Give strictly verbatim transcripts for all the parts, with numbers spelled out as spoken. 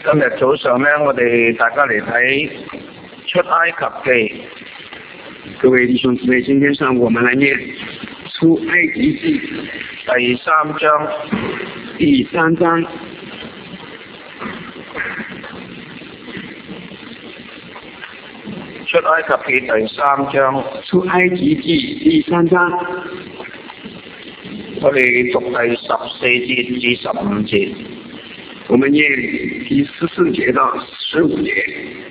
今日早上呢，我哋大家嚟睇出埃及記。 各位弟兄姊妹，今天上午我们来念出埃及记第三章。 第三章。 出埃及記第三章。 出埃及記第三章。 我哋讀第十四節至十五節。 我們念第十四節到十五節。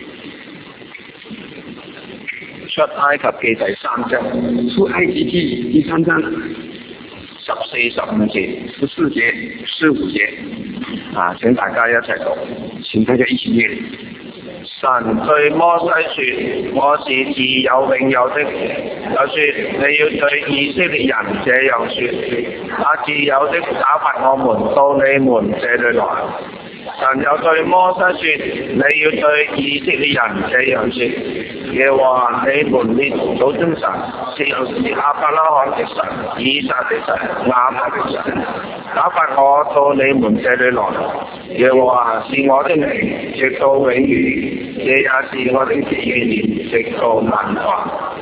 出埃及記第三章。 出埃及記第三章。 十四、十五節。 十四節、十五節。 啊，請大家一齊讀。 請大家一起念。 神對摩西說：我是自有永有的。又說：你要對以色列人這樣說：那自有的打發我們到你們這裏來。神又對摩西說：你要對以色列人這樣說：耶和華你們列祖的神，就是亞伯拉罕的神、以撒的神、雅各的神，打發我到你們這裏來。耶和華是我的名，直到永遠，這也是我的旨意，直到萬代。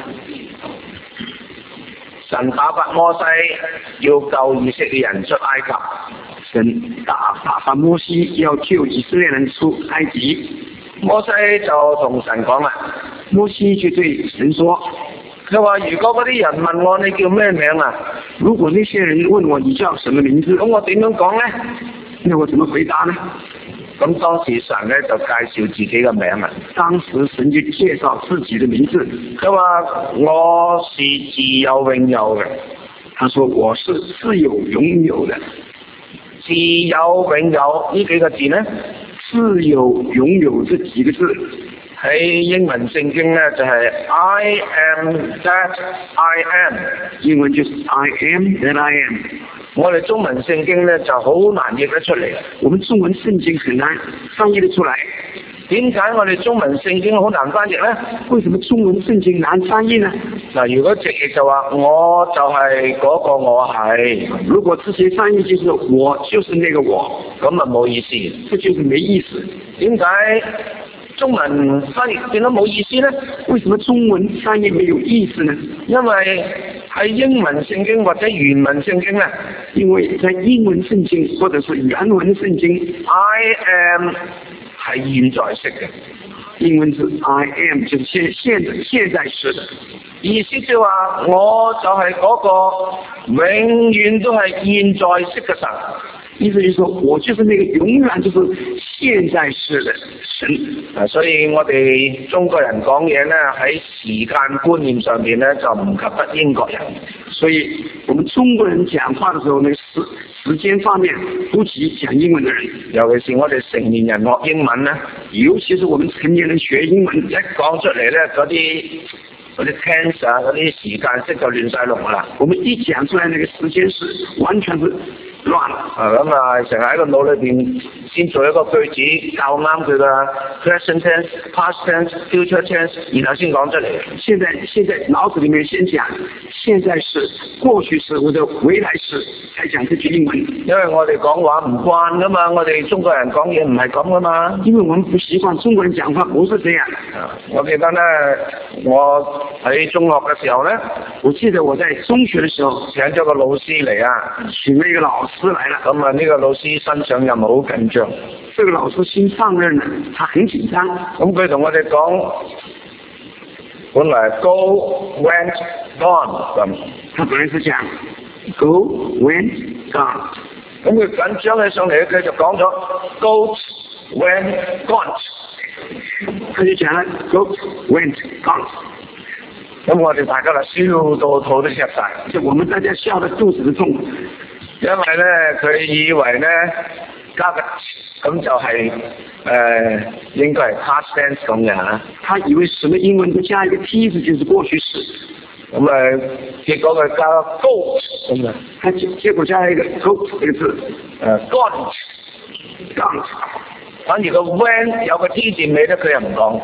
神打發摩西要救以色列人出埃及。 神打打發摩西要救以色列人出埃及。 摩西就同神講啦， 摩西就對神說： 佢話如果嗰啲人問我你叫咩名啊？ 如果那些人問我你叫什麼名字， 咁我點樣講呢？ 那我怎麼回答呢？ 咁當時神咧就介紹自己嘅名啊。 當時神就介紹自己的名字， 佢話我是自有永有嘅。 他說我是自有永有的。 自有永有呢幾個字呢？ 自有永有這幾個字喺英文聖經咧就係 I am that I am， 英文就是 I am that I am。 我哋中文聖經咧就好難譯得出嚟。 我們中文聖經很難翻譯得出來。 點解我哋中文聖經好難翻譯呢？ 為什麼中文聖經難翻譯呢？ 嗱，如果直譯就話我就係嗰個我係， 如果直接翻譯就是我就是那個我， 咁啊冇意思， 這就是沒意思。 點解中文翻譯變得冇意思呢？ 為什麼中文翻譯沒有意思呢？ 因為喺英文聖經或者原文聖經啊， 因為在英文聖經或者是原文聖經 I am 係現在式嘅， 英文是 I am 就是現現在現在式的， 意思就話我就係嗰個永遠都係現在式嘅神。 意思就是說我就是那個永遠就是現在式的神。 啊，所以我哋中國人講嘢咧喺時間觀念上邊咧就唔及得英國人。 所以我們中國人講話的時候呢，時時間方面不及講英文的人， 尤其是我哋成年人學英文咧， 尤其是我們成年人學英文， 一講出嚟咧嗰啲嗰啲 tense 啊，嗰啲時間式就亂晒龍啦。 我們一講出來那個時間是完全是亂了。 啊咁啊，成日喺個腦裏邊先做一個句子，教啱佢嘅 present tense、past tense、future tense， 然後先講出嚟。 現在現在腦子裡面先講現在式、過去式或者未來式，才講這句英文。 因為我哋講話唔慣噶嘛，我哋中國人講嘢唔係咁噶嘛。 因為我們不習慣，中國人講話不是這樣。 啊，我記得咧，我喺中學嘅時候咧， 我記得我在中學嘅時候請咗個老師嚟啊， 請了一個老師來了。 咁啊，呢個老師新上任好緊張。 這個老師新上任呢，他很緊張。 咁佢同我哋講，本來 go went gone 咁。 他本來是講 go went gone。 咁佢緊張起上嚟，佢就講咗 go went gone。 他就講了 go went gone。 咁我哋大家就笑到肚都赤晒。 就我們大家笑得肚子都痛。 因為咧，佢以為咧加個咁就係、是、誒、呃、應該係 past tense 咁嘅嚇。他以為什麼英文都加一個 t 字就是過去式。 咁誒，結果佢加個 goat 咁啊， 他結果加一個 goat 呢個字， 誒 gone gone。反而個 when 有個 t 字尾咧，佢又唔講。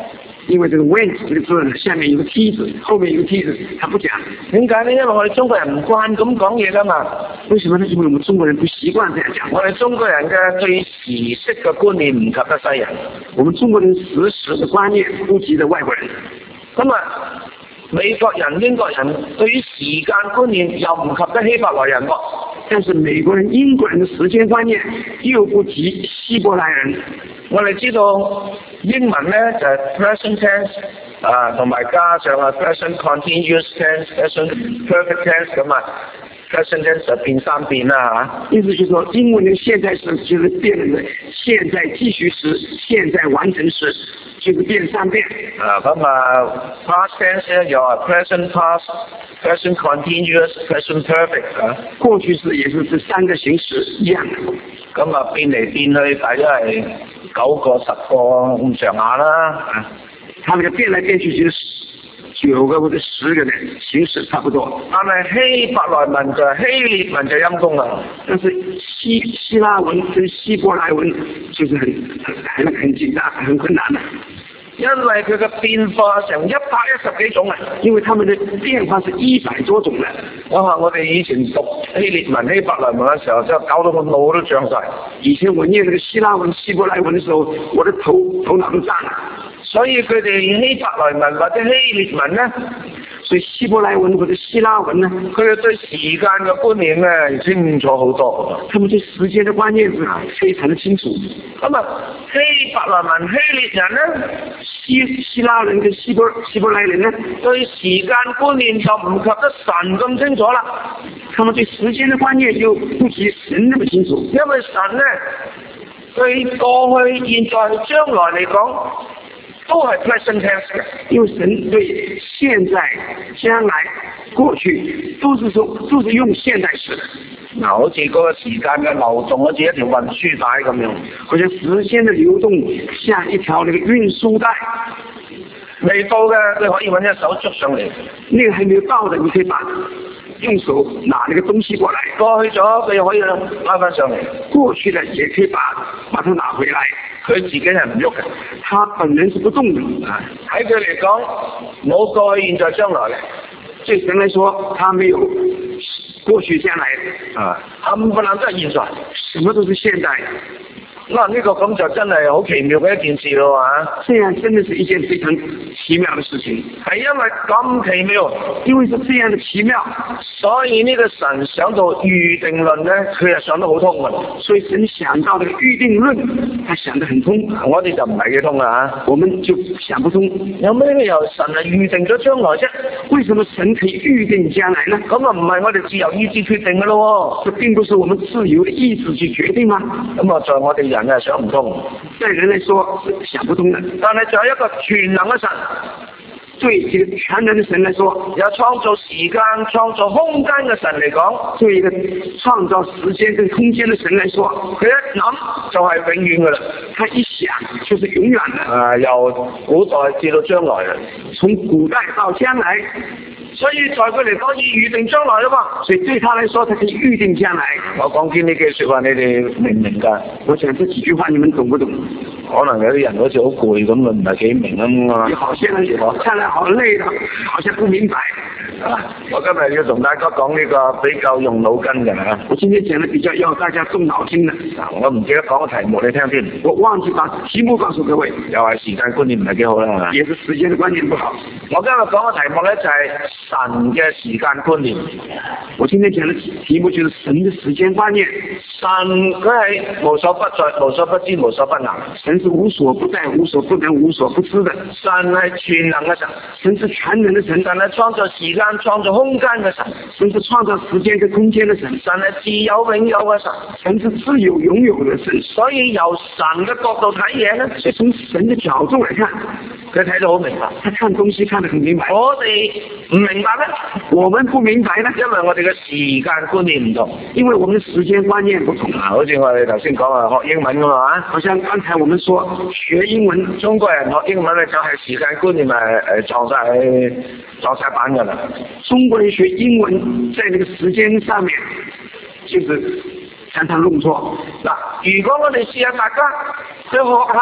因为这个 went 这个字呢，下面有个梯子，後面有個梯子，他不講。 點解呢？因為我哋中國人唔慣咁講嘢㗎嘛。 為什麼呢？因為我們中國人不習慣這樣講。 我哋中國人嘅對時式嘅觀念唔及得西人。 我們中國人時時嘅觀念不及得外國人。 咁啊，美國人、英國人對於時間觀念又唔及得希伯來人喎。 但是美國人、英國人嘅時間觀念又不及希伯來人。 我哋知道英文咧就係 present tense 啊，同埋加上啊 present continuous tense、present perfect tense 咁啊 present tense 就變三變啦嚇。 意思就是說，英文嘅現在時就是變成現在繼續時、現在完成時，就是變三變。 啊咁啊 past tense 咧又係 present past、present continuous、present perfect 啊。 過去時也是這三個形式一樣。 咁啊變嚟變去，大約係九個十個咁上下啦。啊， 他們嘅變來變去就是九個或者十個嘅形式差不多。 但係希伯來文就係希臘文就陰功啦。 但是希希臘文跟希伯來文就是很很很緊張、很困難的。 因為佢嘅變化成一百一十幾種啊！ 因為他們的變化是一百多種啦。 我話我哋以前讀希臘文、希伯來文嘅時候，真係搞到個腦都脹晒。 以前我念那個希臘文、希伯來文嘅時候，我的頭頭腦都脹啦。 所以佢哋希伯來文或者希臘文咧， 所以希伯來文或者希臘文呢， 佢哋對時間嘅觀念咧清楚好多。 他們對時間嘅觀念是非常的清楚。 咁啊，希伯來文、希臘人咧， 希希臘人跟希伯希伯來人呢， 對時間觀念就唔及得神咁清楚啦。 他們對時間嘅觀念又不及神那麼清楚。 因為神咧對過去、現在、將來嚟講，都係 present tense 嘅。 因為神對現在、將來、過去都是說都是用現在時。 嗱，好似嗰個時間嘅流動，好似一條運輸帶咁樣。 好像時間嘅流動像一條那個運輸帶。 未到嘅，你可以揾一手捉上嚟。 那個還沒有到的，你可以把用手拿那個東西過來。 過去咗，你可以拉翻上嚟。 過去的也可以把把它拿回來。 佢自己係唔喐嘅， 他本人是不動的。 喺佢嚟講，冇過去、現在、將來嘅。 對神來說，他沒有過去、將來。 啊，冚唪唥都係現在， 什麼都是現在。 嗱，呢個咁就真係好奇妙嘅一件事咯嚇！ 這樣真的是一件非常奇妙的事情。 係因為咁奇妙， 因為是這樣的奇妙， 所以呢個神想到預定論咧，佢係想得好通嘅。 所以神想到呢個預定論，他想得很通。 我哋就唔係幾通啦嚇， 我們就想不通。 有咩理由神係預定咗將來啫？ 為什麼神可以預定將來呢？ 咁啊唔係我哋自由意志決定嘅咯喎， 這並不是我們自由的意志去決定嗎？ 咁啊，在我哋人係想唔通， 在人來說是想不通的。 但係仲有一個全能嘅神， 對這個全能的神來說， 有創造時間、創造空間嘅神嚟講， 對一個創造時間跟空間的神來說， 佢一諗就係永遠㗎啦。 他一想就是永遠的。 啊，由古代至到將來啊， 從古代到將來。 所以在佢嚟講，已預定將來啦嘛。 所以對他來說，他可以預定將來。 我講緊呢句説話，你哋明唔明㗎？ 我想這幾句話你們懂不懂？ 可能有啲人好似好攰咁啊，唔係幾明咁啊。 有好些人看來好累的，好像不明白。 啊，我今日要同大家講呢個比較用腦筋嘅嚇。 我今天講的比較要大家動腦筋的。 嗱，我唔記得講個題目你聽先。 我忘記把題目告訴各位。 又係時間觀念唔係幾好啦，係嘛？ 也是時間的觀念不好。 我今日講嘅題目咧就係神嘅時間觀念。 我今天講嘅題目就是神嘅時間觀念。 神佢係無所不在、無所不知、無所不能。 神是無所不在、無所不能、無所不知的。 神係全能嘅神。 神是全能的神。 神係創造時間、創造空間嘅神。 神是創造時間跟空間的神。 神係自有永有嘅神。 神是自有永有的神。 所以由神嘅角度睇嘢咧， 所以從神嘅角度來看， 佢睇到好明白。 他看東西看得很明白。 我哋唔明白咧， 我們不明白呢， 因為我哋嘅時間觀念唔同， 因為我們嘅時間觀念不同。 啊，好似我哋頭先講啊，學英文㗎嘛， 好像剛才我們說學英文， 中國人學英文咧就係時間觀念係誒撞晒喺撞晒板㗎啦。 中國人學英文，在那個時間上面，就是常常弄錯。 嗱，如果我哋試下大家去學下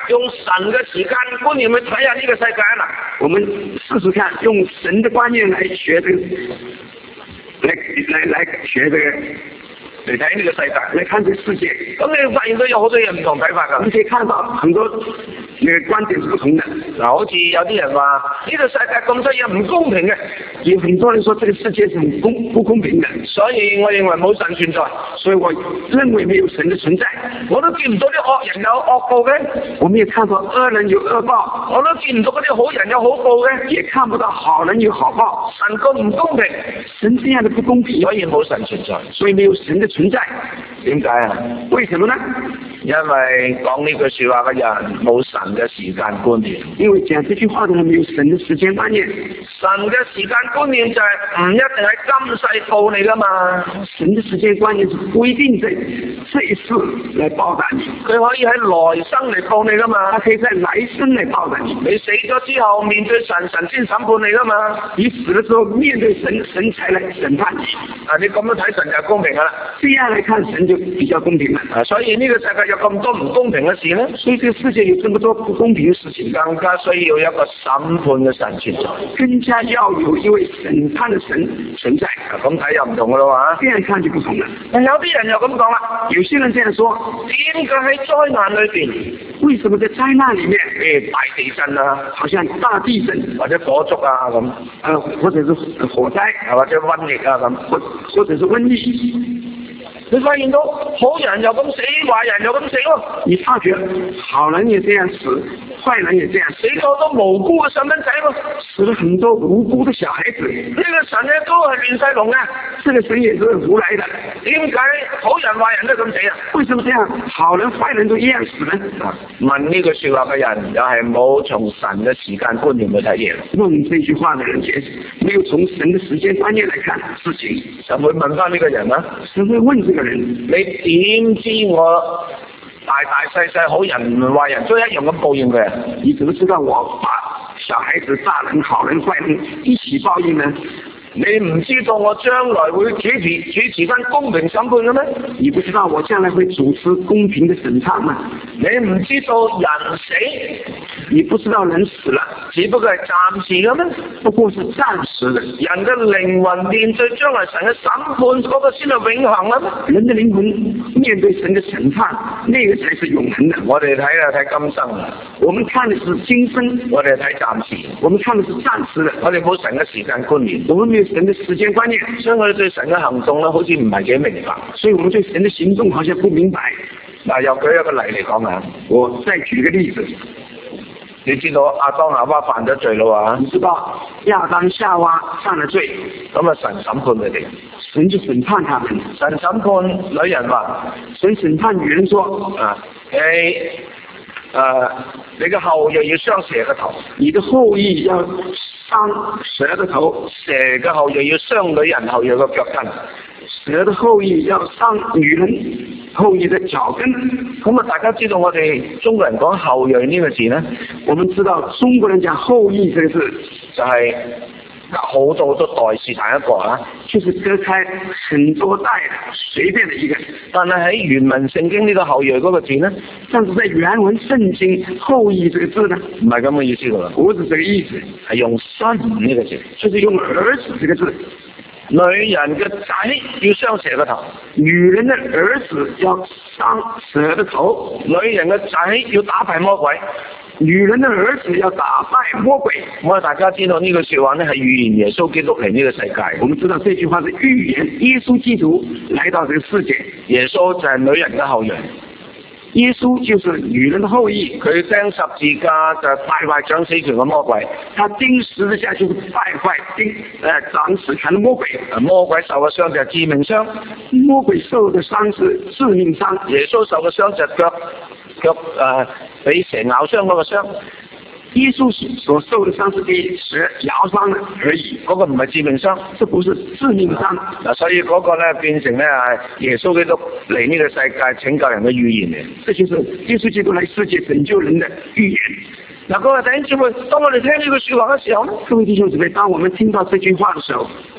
用神嘅時間觀念去睇下呢個世界啦。 我們試試看，用神的觀念來學這個，來來來學這個，嚟睇呢個世界，來看這個世界。咁你發現到有好多人唔同睇法㗎，你可以看到很多那個觀點是不同的。嗱，好似有啲人話呢個世界咁多嘢唔公平嘅，有很多人說這個世界是很公不公平的，所以我認為冇神存在，所以我認為沒有神的存在。我都見唔到啲惡人有惡報嘅，我們也看到惡人有惡報，我都見唔到嗰啲好人有好報嘅，也看不到好人有好報。神咁唔公平，神這樣的不公平，所以冇神存在，所以沒有神的存在。點解啊？為什麼呢？因為講呢句說話嘅人冇神嘅時間觀念，因為講這句話的人沒有神嘅時間觀念。神嘅時間觀念就係唔一定喺今世報你噶嘛。神嘅時間觀念是不一定在這一世來報答你，佢可以喺來生嚟報你噶嘛。他可以在來生嚟報答你。你死咗之後面對神，神先審判你噶嘛。你死咗之後面對神，神才嚟審判你。啊，你咁樣睇神就公平噶啦。這樣嚟看神就比較公平啦。啊，所以呢個世界有咁多唔公平嘅事咧，所以這個世界有這麼多不公平嘅事情，更加需要一個審判嘅神存在，更加要有一位審判嘅神存在。咁睇又唔同噶咯喎，這樣看就不同啦。有啲人又咁講啦，有些人這樣說，點解喺災難裏邊，為什麼在災難裏面，誒大地震啊，好像大地震或者火燭啊咁，呃或者是火災，或者瘟疫啊咁，或或者是瘟疫。你發現到好人又咁死，壞人又咁死咯。你發覺好人也這樣死，壞人也這樣死，死咗都無辜嘅細蚊仔咯，死了很多無辜的小孩子。呢個神咧都係亂晒龍嘅，這個神也是胡來的。點解好人壞人都咁死啊？為什麼這樣？好人壞人都一樣死呢？問呢句說話嘅人又係冇從神嘅時間觀念去睇嘢。問這句話嘅人也沒有從神嘅時間觀念來看事情，就會問翻呢個人啊，神會問這個人，你點知我大大細細好人壞人都一樣咁報應佢啊？你怎麼知道我把小孩子、大人、好人、壞人一起報應呢？你唔知道我將來會主持主持翻公平審判嘅咩？你不知道我將來會主持公平的審判嗎？你唔知道人死，你不知道人死了，只不過係暫時嘅咩？不過是暫時嘅。人嘅靈魂面對將來神嘅審判，嗰個先係永恆啦。人嘅靈魂面對神嘅審判，呢個才是永恆的。我哋睇啊睇今生，我們看的是今生，我哋睇暫時，我們看的是暫時的。我哋冇神嘅時間觀念，我們沒有神的時間觀念，所以我哋對神嘅行動咧，好似唔係幾明白。所以我們對神的行動好像不明白。嗱，又舉一個例嚟講啊，我再舉個例子。你知道亞當夏娃犯咗罪咯啊？你知道亞當夏娃犯咗罪，咁啊神審判佢哋，神就審判他們。神審判女人話，神審判女人說啊，你誒、呃、你嘅後裔要傷蛇嘅頭，你的後裔要傷蛇嘅頭，蛇嘅後裔要傷女人後裔嘅腳跟，蛇嘅後裔要傷女人後裔的腳跟。咁啊，大家知道我哋中國人講後裔呢個字呢，我們知道中國人講後裔這個字就係隔好多好多代是但一個啊，就是隔開很多代的隨便的一個。但係喺原文聖經呢個後裔嗰個字呢，但是在原文聖經後裔這個字呢，唔係咁嘅意思噶啦，不是這個意思，係用son呢個字，就是用兒子這個字。女人嘅仔要傷蛇嘅頭，女人嘅兒子要傷蛇嘅頭，女人嘅仔要打敗魔鬼，女人嘅兒子要打敗魔鬼。我哋大家知道呢句說話呢係預言耶穌基督嚟呢個世界。我們知道這句話是預言耶穌基督來到這個世界，耶穌就係女人嘅後裔。耶穌就是女人的後裔，佢釘十字架就敗壞掌死權嘅魔鬼，他釘十字架就是敗壞釘誒掌死權嘅魔鬼，魔鬼受嘅傷就係致命傷，魔鬼受嘅傷是致命傷，耶穌受嘅傷就係腳腳誒俾蛇咬傷嗰個傷。耶穌所受的傷是被蛇咬傷了而已，嗰、那個唔係致命傷，這不是致命傷。嗱，所以嗰個咧變成咧係耶穌基督嚟呢個世界拯救人嘅預言嚟，這就是耶穌基督嚟世界拯救人的預言。嗱，各位弟兄姊妹，當我哋聽呢句說話嘅時候咧，各位弟兄姊妹，當我們聽到這句話嘅時候，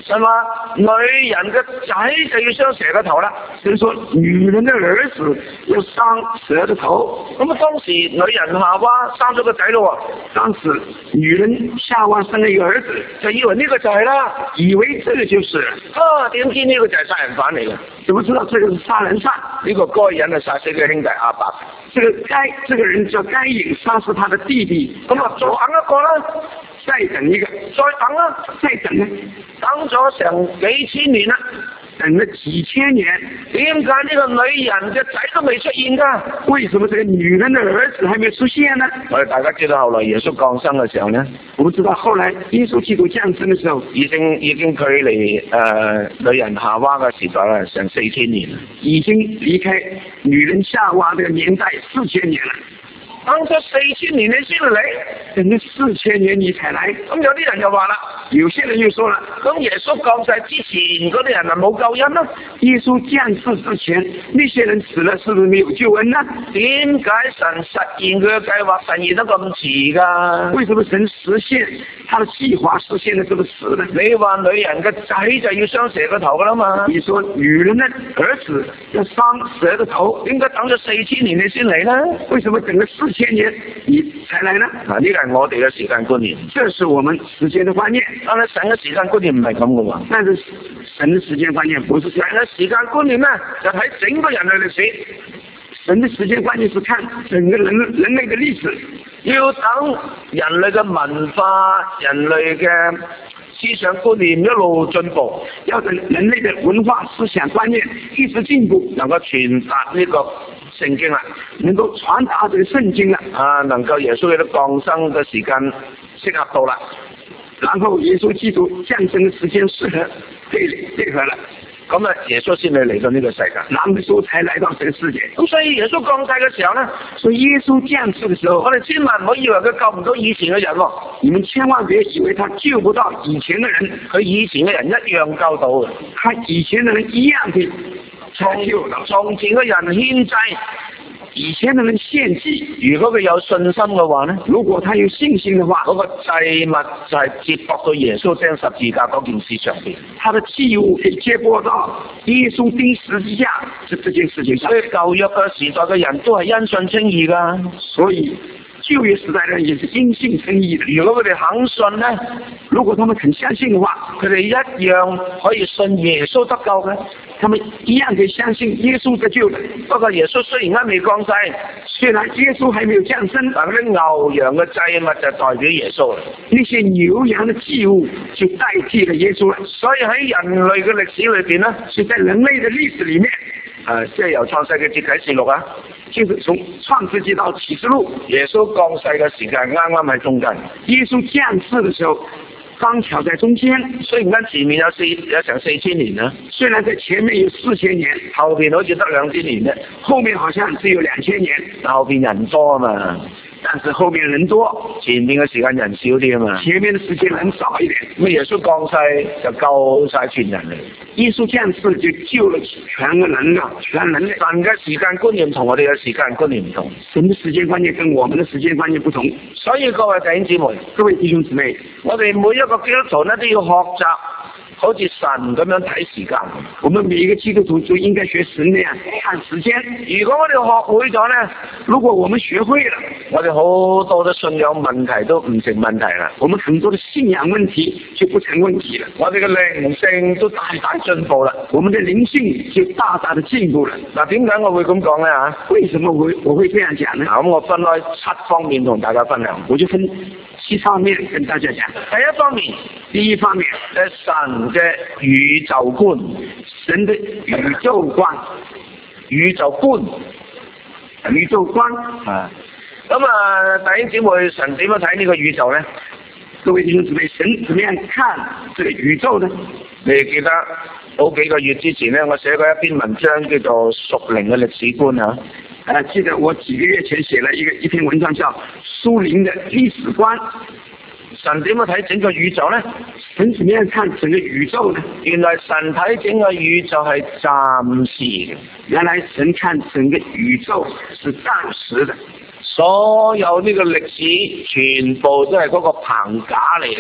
神話女人嘅仔就要傷蛇嘅頭啦。 神說女人的兒子要傷蛇的頭。 咁啊，當時女人夏娃生咗個仔咯。 當時女人夏娃生了一個兒子， 就以為呢個就係啦， 以為這個就是啊，點知呢個就係殺人犯嚟嘅。 怎麼知道這個是殺人犯？ 呢個該隱啊殺死佢兄弟亞伯。 這個該這個人叫該隱殺死他的弟弟。 咁啊，再等一個啦， 再等一個， 再等啦， 再等啊， 等咗成幾千年啦。 等了幾千年， 點解呢個女人嘅仔都未出現㗎？ 為什麼這個女人的兒子還沒有出現呢？ 我哋大家知道後來耶穌降生嘅時候呢， 我們知道後來耶穌基督降生嘅時候， 已經已經距離誒、呃、女人夏娃嘅時代啦，成四千年啦， 已經離開女人夏娃嘅年代四千年了。 等咗四千年你先嚟， 等咗四千年你才來。 咁有啲人就話啦， 有些人又說了， 咁耶穌降世之前嗰啲人係冇救恩啦。 耶穌降世之前，那些人死了，是不是沒有救恩呢？ 點解神實現佢嘅計劃實現得咁遲㗎？ 為什麼神實現他的計劃實現得這麼遲呢？ 你話女人嘅仔就要傷蛇個頭㗎啦嘛？ 你說女人的兒子要傷蛇的頭， 點解等咗四千年你先嚟呢？ 為什麼等咗四千年你才來呢？ 嗱，呢個係我哋嘅時間觀念， 這是我們時間的觀念。 但係神嘅時間觀念唔係咁嘅喎。 但是神的時間觀念不是這樣。 神嘅時間觀念呢，就睇整個人類歷史。 神的時間觀念是看整個人人類的歷史， 要等人類嘅文化、人類嘅思想觀念一路進步， 要等人類的文化思想觀念一直進步， 能夠傳達呢個聖經啦， 能夠傳達這個聖經啦， 啊，能夠耶穌嘅降生嘅時間適合到啦， 然後耶穌基督降生嘅時間適合配配合了。 咁啊，耶穌先至嚟到呢個世界， 那麼時候才來到這個世界。 咁所以耶穌降世嘅時候呢， 所以耶穌降世嘅時候， 我哋千萬唔好以為佢救唔到以前嘅人喎。 你們千萬別以為他救不到以前嘅人， 佢以前嘅人一樣救到嘅。 他以前嘅人一樣嘅從救到。 從前嘅人獻祭， 以前嘅人獻祭， 如果佢有信心嘅話呢， 如果他有信心嘅話， 嗰、那個祭物就係接駁到耶穌釘十字架嗰件事上邊。 他的祭物可以接駁到耶穌釘十字架這這件事情上。 所以舊約嘅時代嘅人都係因信稱義噶， 所以舊約時代嘅人也是因信稱義的。 如果佢哋肯信呢， 如果他們肯相信嘅話， 佢哋一樣可以信耶穌得救嘅。 他們一樣可以相信耶穌得救的。 不過耶穌雖然未降世， 雖然耶穌還沒有降生， 但嗰啲牛羊嘅祭物就代表耶穌。 那些牛羊的祭物就代替了耶穌了。 所以喺人類嘅歷史裏邊呢， 所以在人類的歷史裏面， 誒，即係由創世記至啟示錄啊， 就是從創世記到啟示錄， 耶穌降世嘅時間啱啱喺中間。 耶穌降世嘅時候，剛巧在中間。 雖然間前面有四有成四千年啦， 雖然在前面有四千年， 後邊好似得兩千年啫， 後面好像只有兩千年， 後邊人多啊嘛。 但是後面人多， 前面嘅時間人少啲啊嘛。 前面的時間人少一點。 咁耶穌降世就救晒全人類。 耶穌降世就救了全個人啦，全人類。 神嘅時間觀念同我哋嘅時間觀念唔同。 神的時間觀念跟我們的時間觀念不同。 所以各位弟兄姊妹， 各位弟兄姊妹， 我哋每一個基督徒呢都要學習好似神咁樣睇時間。 我們每一個基督徒就應該學神那樣看時間。 如果我哋學會咗呢， 如果我們學會了， 我哋好多嘅信仰問題都唔成問題啦。 我們很多的信仰問題就不成問題了。 我哋嘅靈性都大大進步啦。 我們的靈性就大大的進步了。 嗱，點解我會咁講呢？嚇？ 為什麼我會我會這樣講呢？ 咁我分開七方面同大家分享。 我就分七方面跟大家講。 第一方面， 第一方面， 係神嘅宇宙觀， 神的宇宙觀， 宇宙觀， 宇宙觀。 啊，咁啊，弟兄姊妹，神點樣睇呢個宇宙呢？ 各位弟兄姊妹，神怎麼樣看這個宇宙呢？ 你記得好幾個月之前呢，我寫過一篇文章叫做《屬靈嘅歷史觀》啊。 啊，記得我幾個月前寫了一個一篇文章叫《屬靈的歷史觀》。 神點樣睇整個宇宙呢？ 神怎麼樣看整個宇宙呢？ 原來神睇整個宇宙係暫時嘅。 原來神看整個宇宙是暫時的。 所有呢個歷史全部都係嗰個棚架嚟嘅。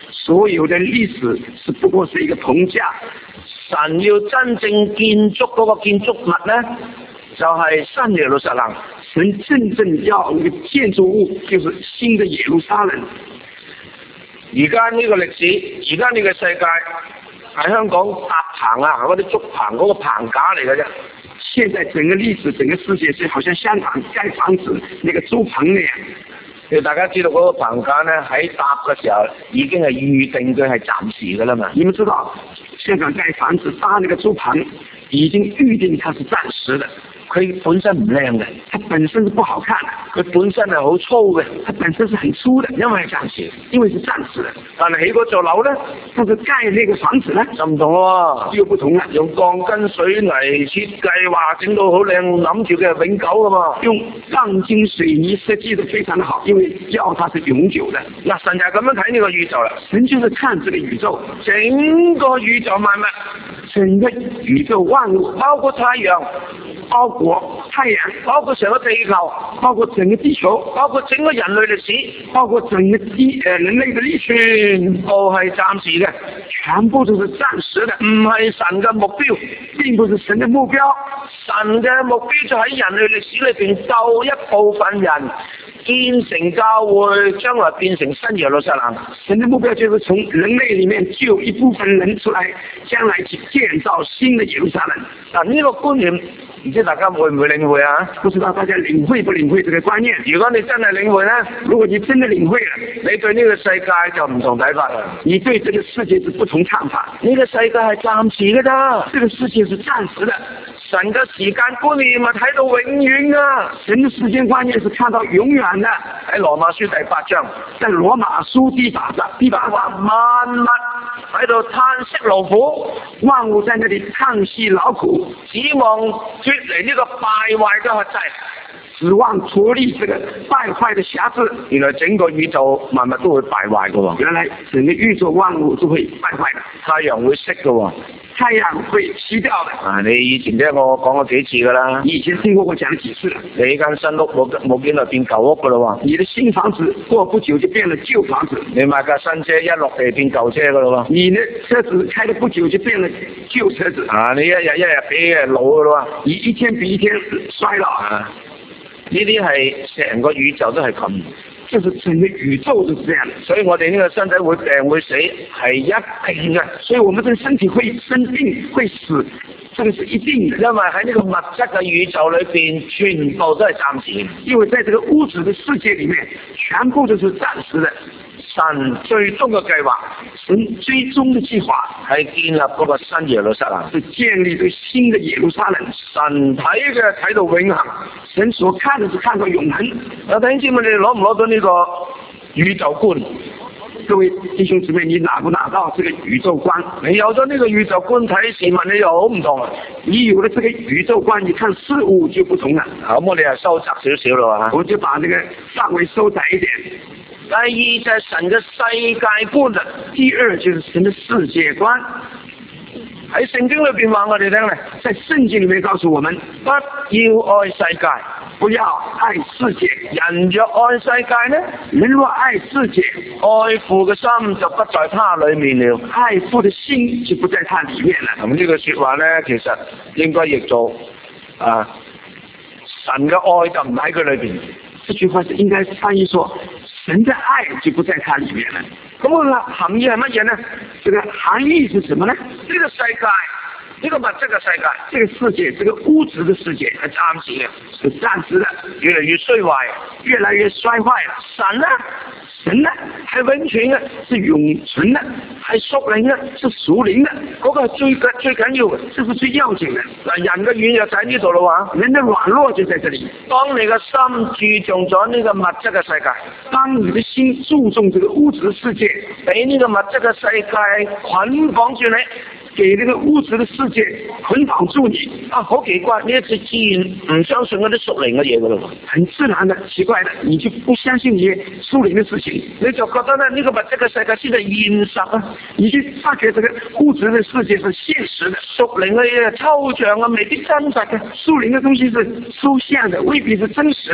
所有的歷史是不過是一個銅架。 神要真正建築嗰個建築物咧，就係新耶路撒冷。 神真正要一個建築物，就是新的耶路撒冷。 而家呢個歷史，而家呢個世界喺香港搭棚啊，嗰啲竹棚嗰個棚架嚟嘅啫。 現在整個歷史，整個世界就好像香港蓋房子那個竹棚那樣。 要大家知道嗰個棚架咧，喺搭嘅時候已經係預定佢係暫時嘅啦嘛。 你們知道香港蓋房子搭那個竹棚，已經預定它是暫時的。 佢本身唔靚嘅， 它本身是不好看的， 佢本身係好粗嘅， 它本身是很粗的， 因為係暫時， 因為是暫時的。 但係起嗰座樓咧， 但是蓋那個房子咧就唔同喎， 又不同啦。 用鋼筋水泥設計，話整到好靚，諗住嘅係永久噶嘛。 用鋼筋水泥設計得非常的好，因為要它是永久的。 嗱，神就係咁樣睇呢個宇宙啦。 神就是看這個宇宙， 整個宇宙萬物， 整個宇宙萬物， 包括太陽， 包括太陽， 包括成個地球， 包括整個地球， 包括整個人類歷史， 包括整個地誒人類的歷史， 全部係暫時嘅， 全部都是暫時的， 唔係神嘅目標， 並不是神的目標。 神嘅目標就喺人類歷史裏邊救一部分人，建成教會，將來變成新耶路撒冷。 神的目標就是從人類裏面救一部分人出來，將來去建造新的耶路撒冷。 嗱，呢個觀念唔知大家會唔會領會啊？ 不知道大家領會不領會這個觀念？ 如果你真係領會咧， 如果你真的領會了， 你對呢個世界就唔同睇法啦。 你對這個世界是不同看法。 呢個世界係暫時嘅咋， 這個世界是暫時的。 神嘅時間觀念咪睇到永遠噶。 神的時間觀念是看到永遠的。 喺羅馬書第八章， 在羅馬書第八章，第八章萬物喺度嘆息勞苦， 萬物在那裡嘆息勞苦， 指望脫離呢個敗壞嘅轄制， 指望脫離這個敗壞的轄制。 原來整個宇宙萬物都會敗壞嘅喎。 原來整個宇宙萬物都會敗壞的。 太陽會熄嘅喎。 太陽會熄掉的。 啊！你以前聽我講過幾次噶啦？ 以前聽過我講了幾次了。 你呢間新屋冇冇幾耐變舊屋噶啦喎？ 你的新房子過不久就變了舊房子。 你買架新車一落地變舊車噶啦喎？ 你的車子開得不久就變了舊車子。 啊！你一日一日比一日老噶啦喎？ 你一天比一天衰老啊！呢啲係成個宇宙都係咁。 就是整個宇宙都是這樣的， 所以我哋呢個身體會病會死係一定嘅， 所以我們這個身體會生病會死，這個是一定的。 因為喺呢個物質嘅宇宙裏邊，全部都係暫時。 因為在這個物質的世界裏面，全部都是暫時的。 神最終嘅計劃， 神最終的計劃係建立嗰個新耶路撒冷， 是建立對新的耶路撒冷。 神睇嘅睇到永恆， 神所看的是看到永恆。 有弟兄姊妹，你攞唔攞到呢個宇宙觀？ 各位弟兄姊妹，你拿不拿到這個宇宙觀？ 你有咗呢個宇宙觀睇事物，你又好唔同啊！ 你有了這個宇宙觀，你看事物就不同了。 咁我哋係收窄少少啦， 我就把這個範圍收窄一點。 第二就係神嘅世界觀啦， 第二就是神嘅世界觀。 喺聖經裏邊話我哋聽咧， 在聖經裏面告訴我們， 不要愛世界， 不要愛世界。 人若愛世界呢， 人若愛世界， 愛父嘅心就不在他裏面了。 愛父的心就不在他裏面了。 咁呢句說話咧，其實應該譯做啊，神嘅愛就唔喺佢裏邊。 這句話是應該翻譯說，神的愛就不在他裏面了。 咁個含義係乜嘢呢？ 這個含義是什麼呢？ 呢個世界，呢個物質嘅世界， 這個世界，這個物質的世界係暫時嘅， 是暫時的， 越嚟越衰壞， 越來越衰壞了。 神呢？ 神呢？ 係永存嘅， 是永存的， 係屬靈嘅， 是屬靈的。 嗰個係最緊最緊要嘅， 這是最要緊的。 嗱，人嘅軟弱就喺呢度啦喎， 人的軟弱就在這裡。 當你嘅心注重咗呢個物質嘅世界， 當你的心注重這個物質世界， 俾呢個物質嘅世界捆綁住你， 給這個物質的世界捆綁住你。 啊，好奇怪，呢一次自然唔相信嗰啲屬靈嘅嘢噶咯， 很自然的，奇怪的，你就不相信啲屬靈的事情， 你就覺得咧呢個物質嘅世界先係現實啊， 你就發覺這個物質的世界是現實的， 屬靈嘅嘢抽象啊，未必真實嘅， 屬靈的東西是抽象的，未必是真實的。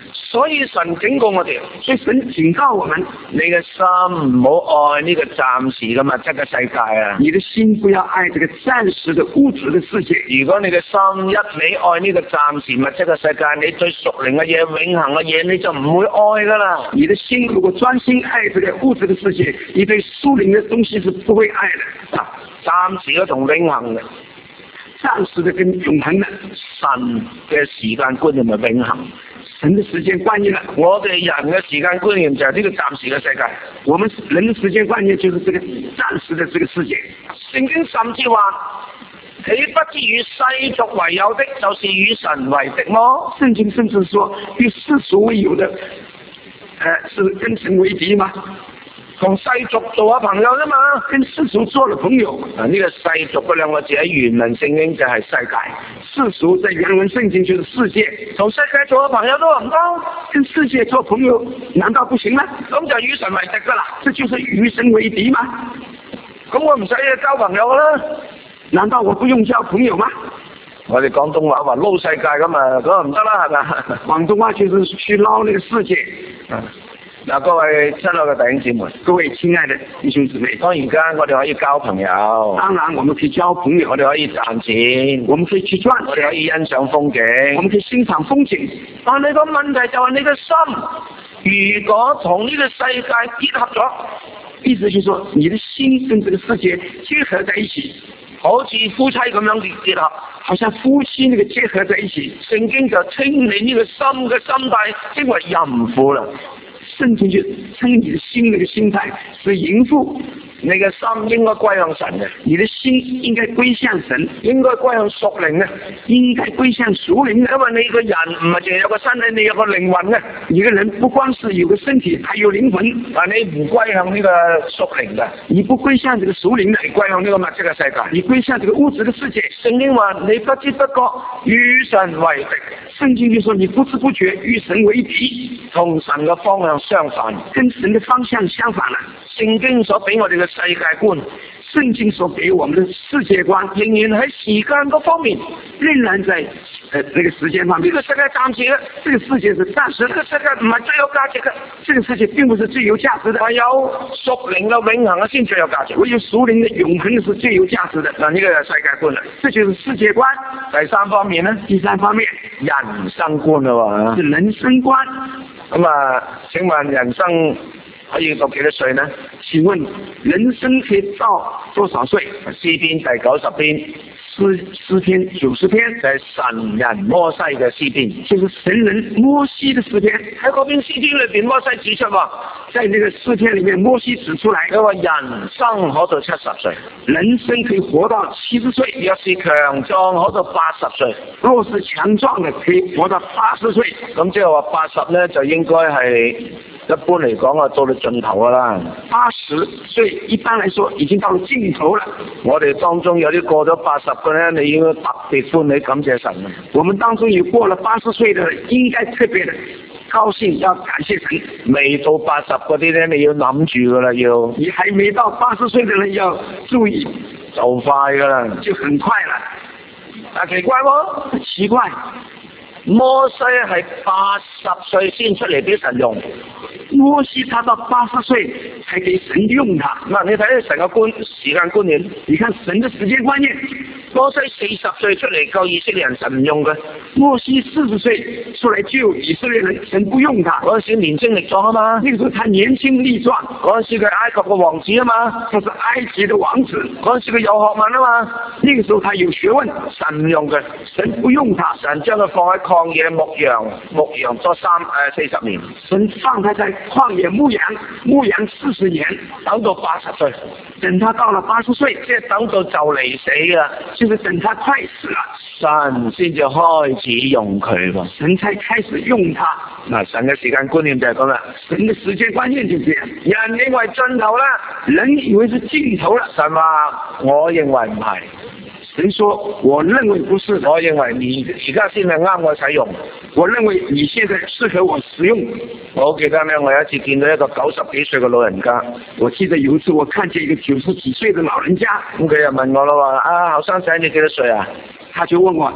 所以神警告我哋， 所以神警告我們， 你嘅心唔好愛呢個暫時嘅物質嘅世界啊！ 你的心不要愛這個暫時的物質的世界。 如果你嘅心一味愛呢個暫時物質嘅世界，你對屬靈嘅嘢、永恆嘅嘢，你就唔會愛噶啦。 你的心如果專心愛這個物質的世界，你對屬靈的東西是不會愛的。 啊，暫時嘅同永恆嘅， 暫時的跟永恆的， 神嘅時間觀念係永恆。 神的時間觀念啦， 我哋人嘅時間觀念就係呢個暫時嘅世界。 我們人的時間觀念就是這個暫時的這個世界。 聖經甚至話，豈不知與世俗為友的，就是與神為敵麼？ 聖經甚至說，與世俗為友的，呃，是跟神為敵嗎？ 同世俗做下朋友啫嘛， 跟世俗做了朋友。 啊，呢、這個世俗嗰兩個字喺原文聖經就係世界， 世俗在原文聖經就是世界。 同世界做下朋友都唔得， 跟世界做朋友難道不行嗎？ 咁就與神為敵噶啦， 這就是與神為敵嗎？ 咁我唔使交朋友啦， 難道我不用交朋友嗎？ 我哋廣東話話撈世界咁嘛，咁唔得啦，係咪？ 廣東話就是去撈那個世界。 嗯嗱，各位親愛嘅弟兄姊妹， 各位親愛的弟兄姊妹， 當然間我哋可以交朋友， 當然我們可以交朋友， 我哋可以賺錢， 我們可以去賺錢， 我哋可以欣賞風景， 我們可以欣賞風景。 但係個問題就係你嘅心，如果同呢個世界結合咗， 意思就是說你的心跟這個世界結合在一起， 好似夫妻咁樣嘅結合， 好像夫妻那個結合在一起， 聖經就稱你呢個心嘅心態稱為淫婦啦。 聖經就稱你的心那個心態是淫婦， 你嘅心應該歸向神嘅， 你的心應該歸向神， 應該歸向屬靈嘅， 應該歸向屬靈嘅。 因為你個人唔係淨係有個身體，你有個靈魂嘅。 一個人不光是有個身體，還有靈魂。 但你唔歸向呢個屬靈嘅， 你不歸向這個屬靈嘅， 你歸向呢個物質嘅世界， 你歸向這個物質嘅世界。 聖經話你不知不覺與神為敵， 聖經就說你不知不覺與神為敵， 同神嘅方向相反， 跟神嘅方向相反啦。 聖經所俾我哋嘅世界觀， 聖經所給我們的世界觀， 仍然喺時間嗰方面， 仍然在呃這個時間方面。 呢個世界暫時嘅， 這個世界是暫時， 呢個世界唔係最有價值嘅， 這個世界並不是最有價值的。 唯有屬靈嘅永恆嘅先最有價值， 唯有屬靈嘅永恆是最有價值的。 嗱，呢個係世界觀啦， 這就是世界觀。 第三方面呢， 第三方面人生觀啦喎， 是人生觀。 咁啊，請問人生可以到幾多歲呢？ 請問人生可以到多少歲？ 詩篇第九十篇， 詩詩篇九十篇就係神人摩西嘅詩篇， 就是神人摩西的詩篇。 喺嗰篇詩篇裏邊，摩西指出話， 在那個詩篇裏面，摩西指出來， 佢話人生可到七十歲， 人生可以活到七十歲； 若是強壯可到八十歲， 若是強壯的可以活到八十歲。 咁即係話八十咧，就應該係一般嚟講啊，到到盡頭噶啦。 八十歲一般來說已經到了盡頭了。 我哋當中有啲過咗八十嘅咧，你應該特別歡喜感謝神。 我們當中有過了八十歲的，應該特別的高興，要感謝神。 未到八十嗰啲咧，你要諗住噶啦，要。 你還沒到八十歲的人要注意， 就快噶啦， 就很快了。 但奇怪喎， 奇怪。 摩西係八十歲先出嚟俾神用， 摩西他到八十歲才給神用他。 嗱，你睇下神嘅觀時間觀念， 你看神的時間觀念。 摩西四十歲出嚟救以色列人，神唔用嘅。 摩西四十歲出嚟救以色列人，神不用他。 嗰陣時年輕力壯啊嘛， 那個時候他年輕力壯。 嗰陣時佢埃及嘅王子啊嘛， 他是埃及的王子。 嗰陣時佢有學問啊嘛， 那個時候他有學問， 神唔用嘅， 神不用他， 神將佢放喺曠野牧羊，牧羊咗三誒四十年。 神放他在曠野牧羊，牧羊四十年， 等到八十歲， 等他到了八十歲， 即係等到就嚟死啦， 就是等他快死了， 神先至開始用佢喎， 神才開始用他。 嗱，神嘅時間觀念就係咁啦， 神嘅時間觀念就這樣。 人認為盡頭啦， 人以為是盡頭了， 神話我認為唔係。 神說我認為不是， 我認為你而家先係啱我使用， 我認為你現在適合我使用。 我記得咧，我有一次見到一個九十幾歲嘅老人家， 我記得有一次我看見一個九十幾歲嘅老人家， 咁佢又問我啦話，啊後生仔你幾多歲啊？ 他就問我，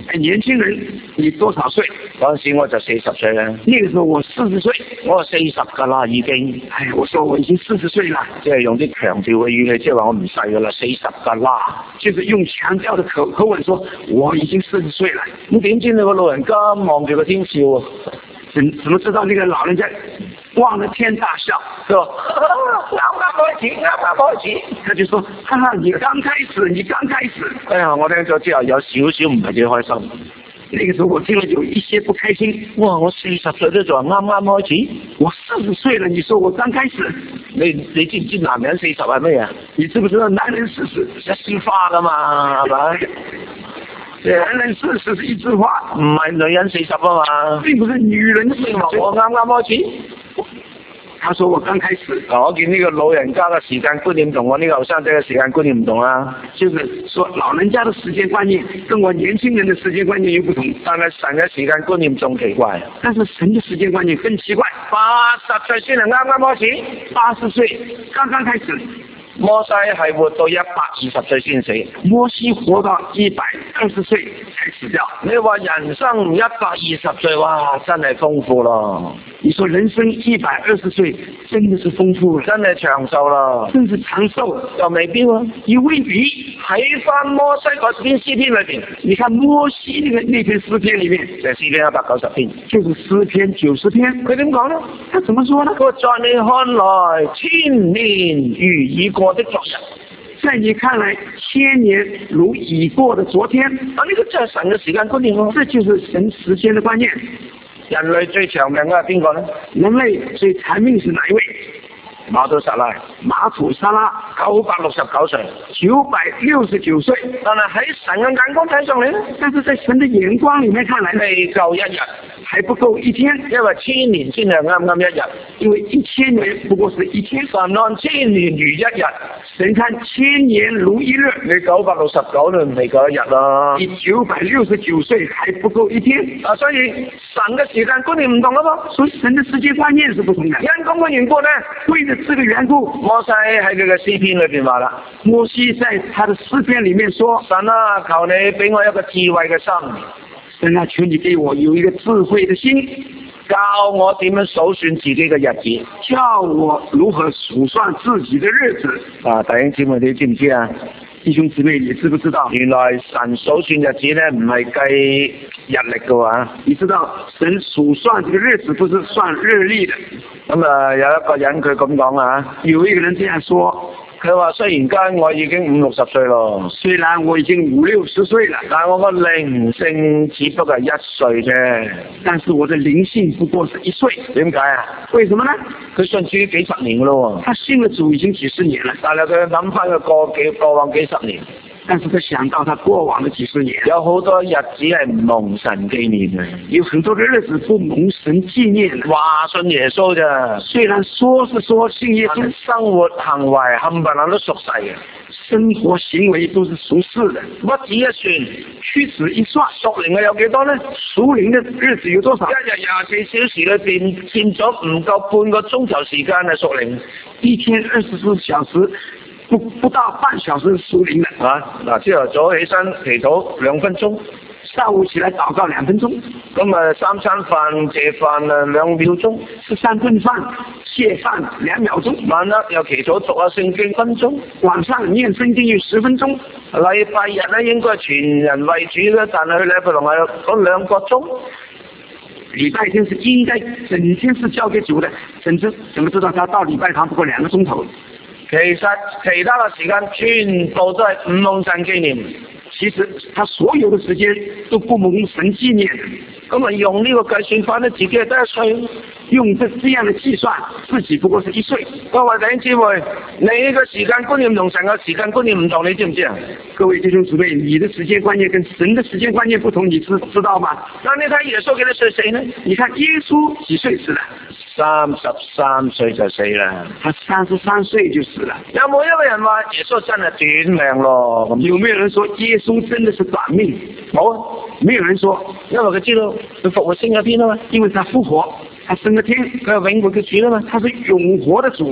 哎，年輕人，你多少歲？ 嗰陣時我就四十歲啦。 那個時候我四十歲， 我四十噶啦已經。 哎，我說我已經四十歲啦， 即係用啲強調嘅語氣，即係話我唔細噶啦，四十噶啦。 就是用強調的口口吻說我已經四十歲了。 咁點知你個老人家望住個天笑啊？ 怎怎麼知道那個老人家望着天大笑？ 佢話啱啱開始，啱啱開始。 他就說：哈哈，你剛開始，你剛開始。 哎呀，我聽咗之後有少少唔係幾開心。 那個時候我聽了有一些不開心。 哇！我四十歲都仲啱啱開始， 我四十歲了，你說我剛開始。 你你知唔知男人四十係咩啊？ 你知不知道男人四十一枝花噶嘛，係咪？ 男人四十是一枝花， 唔係女人四十啊嘛。 並不是女人四十。 我啱啱開始。 他說我剛開始。 嗱，我見呢個老人家嘅時間觀念同我呢個後生仔嘅時間觀念唔同啊。 就是說老人家嘅時間觀念跟我年輕人嘅時間觀念又不同。 但係神嘅時間觀念仲奇怪。 但是神嘅時間觀念更奇怪。 八十歲先係啱啱開始， 八十歲剛剛開始。 摩西係活到一百二十歲先死。 摩西活到一百二十歲才死掉。 你話人生一百二十歲，哇，真係豐富咯。 你說人生一百二十歲真的是豐富了， 真係長壽啦， 真是長壽。 又未必喎， 又未必。 喺翻摩西嗰篇詩篇裏邊， 你看摩西那個那篇詩篇裏面， 就係詩篇一百九十篇， 就是詩篇九十篇。 佢點講呢？ 他怎麼說呢？ 佢在你看來，千年如已過的昨日。 在你看來，千年如已過的昨天。 啊，呢個就係神嘅時間觀念咯。 這就是神時間的觀念。 人類最長命嘅係邊個呢？ 人類最長命是哪一位？ 馬土撒拉。 馬土撒拉九百六十九歲。 九百六十九歲。 但係喺神嘅眼光睇上嚟呢？ 但是在神的眼光裏面看來， 未夠一日， 還不夠一天， 因為千年先係啱啱一日， 因為一千年不過是一天。 神看千年如一日， 神看千年如一日。 你九百六十九年未夠一日啦， 你九百六十九歲還不夠一天。 啊，所以神嘅時間觀念唔同啊嘛， 所以神嘅時間觀念是不同的。 因咁嘅緣故呢， 為了這個緣故， 摩西喺佢嘅詩篇裏邊話啦， 摩西在他的詩篇裏面說： 神啊，求你俾我一個智慧嘅心， 神啊，求你給我有一個智慧的心， 教我點樣數算自己嘅日子， 教我如何數算自己的日子。 啊，弟兄姊妹，你知唔知啊？ 弟兄姊妹，你知不知道？ 原來神數算日子咧，唔係計日曆嘅話， 你知道神數算這個日子不是算日曆的。 咁啊，有一個人佢咁講啊， 有一個人這樣說。 佢話雖然間我已經五六十歲咯， 雖然我已經五六十歲了， 但我個靈性只不過係一歲啫。 但是我的靈性不過是一歲。 點解啊？ 為什麼呢？ 佢信主幾十年咯， 他信了主已經幾十年了， 但係佢諗翻佢過幾過往幾十年， 但是他想到他過往的幾十年， 有好多日子係唔蒙神紀念嘅， 有很多的日子不蒙神紀念。 話信耶穌咋， 雖然說是說信耶穌， 生活行為冚唪唥都屬世嘅， 生活行為都是屬世的。 屈指一算， 屈指一算， 屬靈嘅有幾多呢？ 屬靈的日子有多少？ 一日廿四小時裏邊佔咗唔夠半個鐘頭時間係屬靈， 一天二十四小時。不不到半小時屬靈的啊！嗱，朝頭早起身祈禱兩分鐘， 上午起來禱告兩分鐘， 咁啊三餐飯謝飯啊兩秒鐘， 食三頓飯謝飯兩秒鐘， 晚黑又祈禱讀下聖經分鐘， 晚上念聖經要十分鐘。 禮拜日咧應該係全人為主嘅，但係佢禮拜六係嗰兩個鐘。 禮拜天是應該整天是交給主的，甚至怎麼知道他到禮拜堂不過兩個鐘頭？ 其實其他嘅時間全部都係唔蒙神紀念， 其實他所有的時間都不蒙神紀念。 咁啊用呢個計算法咧，自己係得一歲， 用這這樣的計算，自己不過是一歲。 各位弟兄姊妹，你嘅時間觀念同神嘅時間觀念唔同，你知唔知啊？ 各位弟兄姊妹，你的時間觀念跟神的時間觀念不同，你知知道嗎？ 那你睇耶穌幾多歲死呢？ 你看耶穌幾歲死的？ 三十三歲就死啦。 他三十三歲就死了。 有冇一個人話耶穌真係短命咯？ 有沒有人說耶穌真的是短命？ 冇啊， 沒有人說， 因為佢知道佢復活升咗天啊嘛， 因為他復活，他升咗天， 佢係永活嘅主啊嘛， 他是永活的主，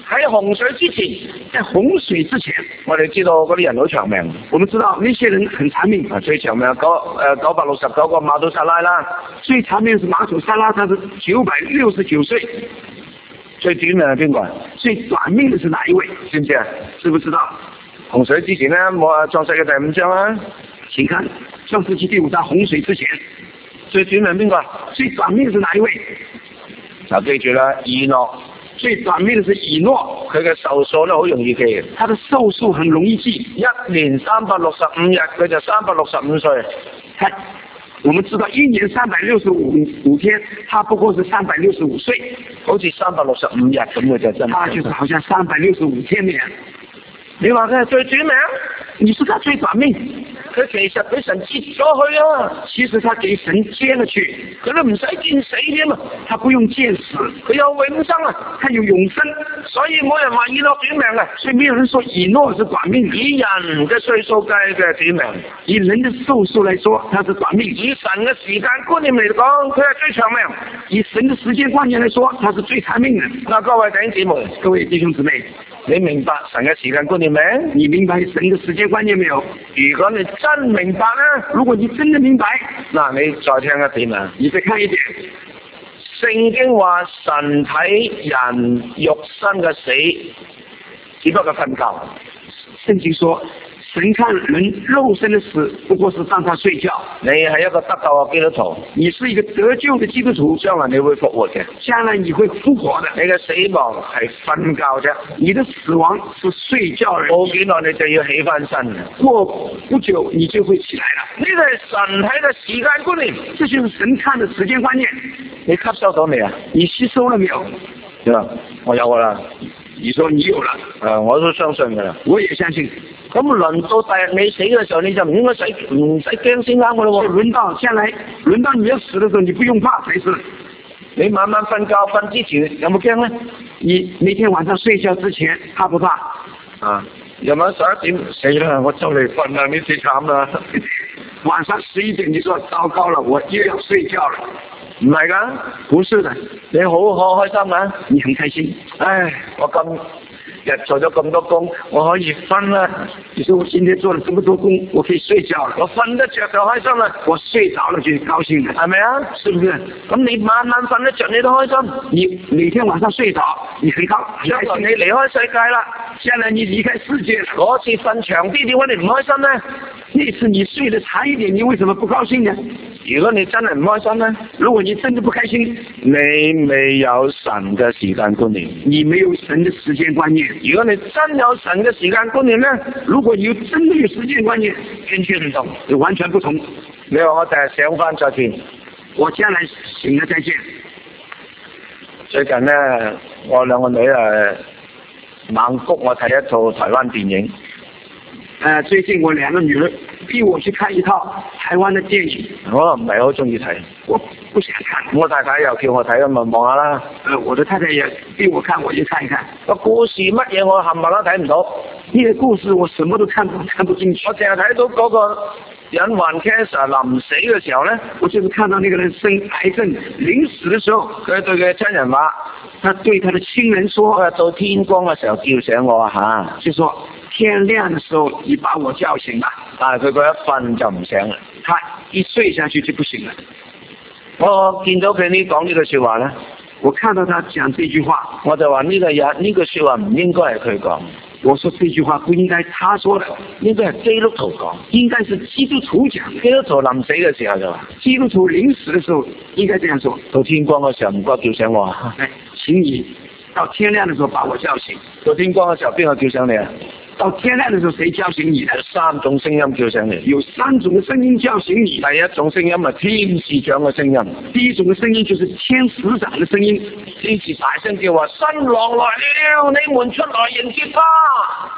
喺洪水之前， 在洪水之前， 我哋知道嗰啲人好長命。 我們知道那些人很長命。 最長命九誒九百六十九個馬土撒拉啦， 最長命是馬土撒拉，他是九百六十九歲。 最短命係邊個？ 最短命的是哪一位？ 知唔知啊？ 知不知道？ 洪水之前咧，我啊創世嘅第五章啦。 請看創世記第五章洪水之前， 最短命邊個？ 最短命是哪一位？ 就記住啦，以諾。 最短命的是以諾， 佢嘅壽數咧好容易記嘅。 他的壽數很容易記， 一年三百六十五日，佢就三百六十五歲。 他，我們知道一年三百六十五五天，他不過是三百六十五歲， 好似三百六十五日咁嘅就真。 他就是好像三百六十五天嘅人。 你話佢係最短命？ 你說他最短命？ 佢其實俾神接咗去啊！ 其實他給神接了去， 佢都唔使見死添啊！ 他不用見死， 佢有永生啊！ 他有永生， 所以冇人話以諾短命啊！ 所以沒有人說以諾是短命。 以人嘅歲數計嘅短命， 以人的壽數來說，他是短命。 以神嘅時間觀念嚟講，佢係最長命。 以神的時間觀念來說，他是最長命的。 嗱，各位弟兄姊妹， 各位弟兄姊妹， 你明白神嘅時間觀念未？ 你明白神的時間觀念沒有？ 如果你真明白咧， 如果你真的明白， 嗱，你再聽一點啊， 你再看一點。 聖經話神睇人肉身嘅死，只不過瞓覺。 聖經說神看人肉身的死，不過是讓他睡覺。 你係一個得救嘅基督徒， 你是一個得救的基督徒， 將來你會復活嘅， 將來你會復活的。 你嘅死亡係瞓覺啫， 你的死亡是睡覺而已。 冇幾耐你就要起翻身， 過不久你就會起來了。 呢個係神睇嘅時間觀念， 這就是神看的時間觀念。 你吸收到未啊？ 你吸收了沒有？ 對啦，我有噶啦。 你說你有了， 誒，我都相信噶啦。 我也相信。 咁輪到第日你死嘅時候，你就唔應該使唔使驚先啱噶咯喎。 輪到將來，輪到你要死嘅時候，你不用怕才是。 你晚晚瞓覺瞓之前有冇驚咧？ 你每天晚上睡覺之前怕不怕？ 啊，夜晚十一點死啦，我就嚟瞓啦，你死慘啦。 晚上十一點，你說糟糕了，我又要睡覺了。 唔係噶， 不是的， 你好好開心啊， 你很開心。 唉，我今日做咗咁多工，我可以瞓啦。 你說我今天做了這麼多工，我可以睡覺了， 我瞓得着就開心啦。 我睡着了就高興了， 係咪啊？ 是不是？ 咁你晚晚瞓得着，你都開心。 你每天晚上睡着，你很高興。 將來你離開世界啦， 將來你離開世界， 嗰次瞓長啲，點解你唔開心呢？ 那次你睡得長一點，你為什麼不高興呢？ 如果你真係唔開心呢？ 如果你真的不開心， 你未有神嘅時間觀念， 你沒有神的時間觀念。 如果你真有神嘅時間觀念呢？ 如果你有真的有時間觀念， 完全唔同， 完全不同。 你話我第日醒翻再見， 我將來醒了再見。 最近呢，我兩個女誒猛谷我睇一套台灣電影。 呃，最近我兩個女兒逼我去看一套台灣的電影， 我唔係好中意睇， 我不想看。 我太太又叫我睇，咁咪望下啦。 呃，我的太太也逼我看，我就看一看。 個故事乜嘢我冚唪唥都睇唔到， 呢個故事我什麼都看不看不進去。 我淨係睇到嗰個人患 cancer 臨死嘅時候咧， 我就是看到那個人生癌症臨死嘅時候， 佢對佢親人話， 他對他的親人說： 佢話到天光嘅時候叫醒我嚇， 就說天亮嘅時候你把我叫醒啦。 但係佢嗰一瞓就唔醒啦， 他一睡下去就不醒了。 我見到佢呢講呢句説話咧， 我看到他講這句話， 我就話呢個人呢句説話唔應該係佢講。 我說這句話不應該他說的， 應該係基督徒講， 應該是基督徒講。 基督徒臨死嘅時候就話， 基督徒臨死嘅時候應該這樣說： 到天光嘅時候唔該叫醒我。 來，請你到天亮嘅時候把我叫醒。 到天光嘅時候邊個叫醒你啊？ 到天亮嘅時候誰叫醒你？ 有三種聲音叫醒你。 有三種嘅聲音叫醒你。 第一種聲音係天使長嘅聲音。 第一種嘅聲音就是天使長嘅聲音。 天使大聲叫話：新郎來了，你們出來迎接他。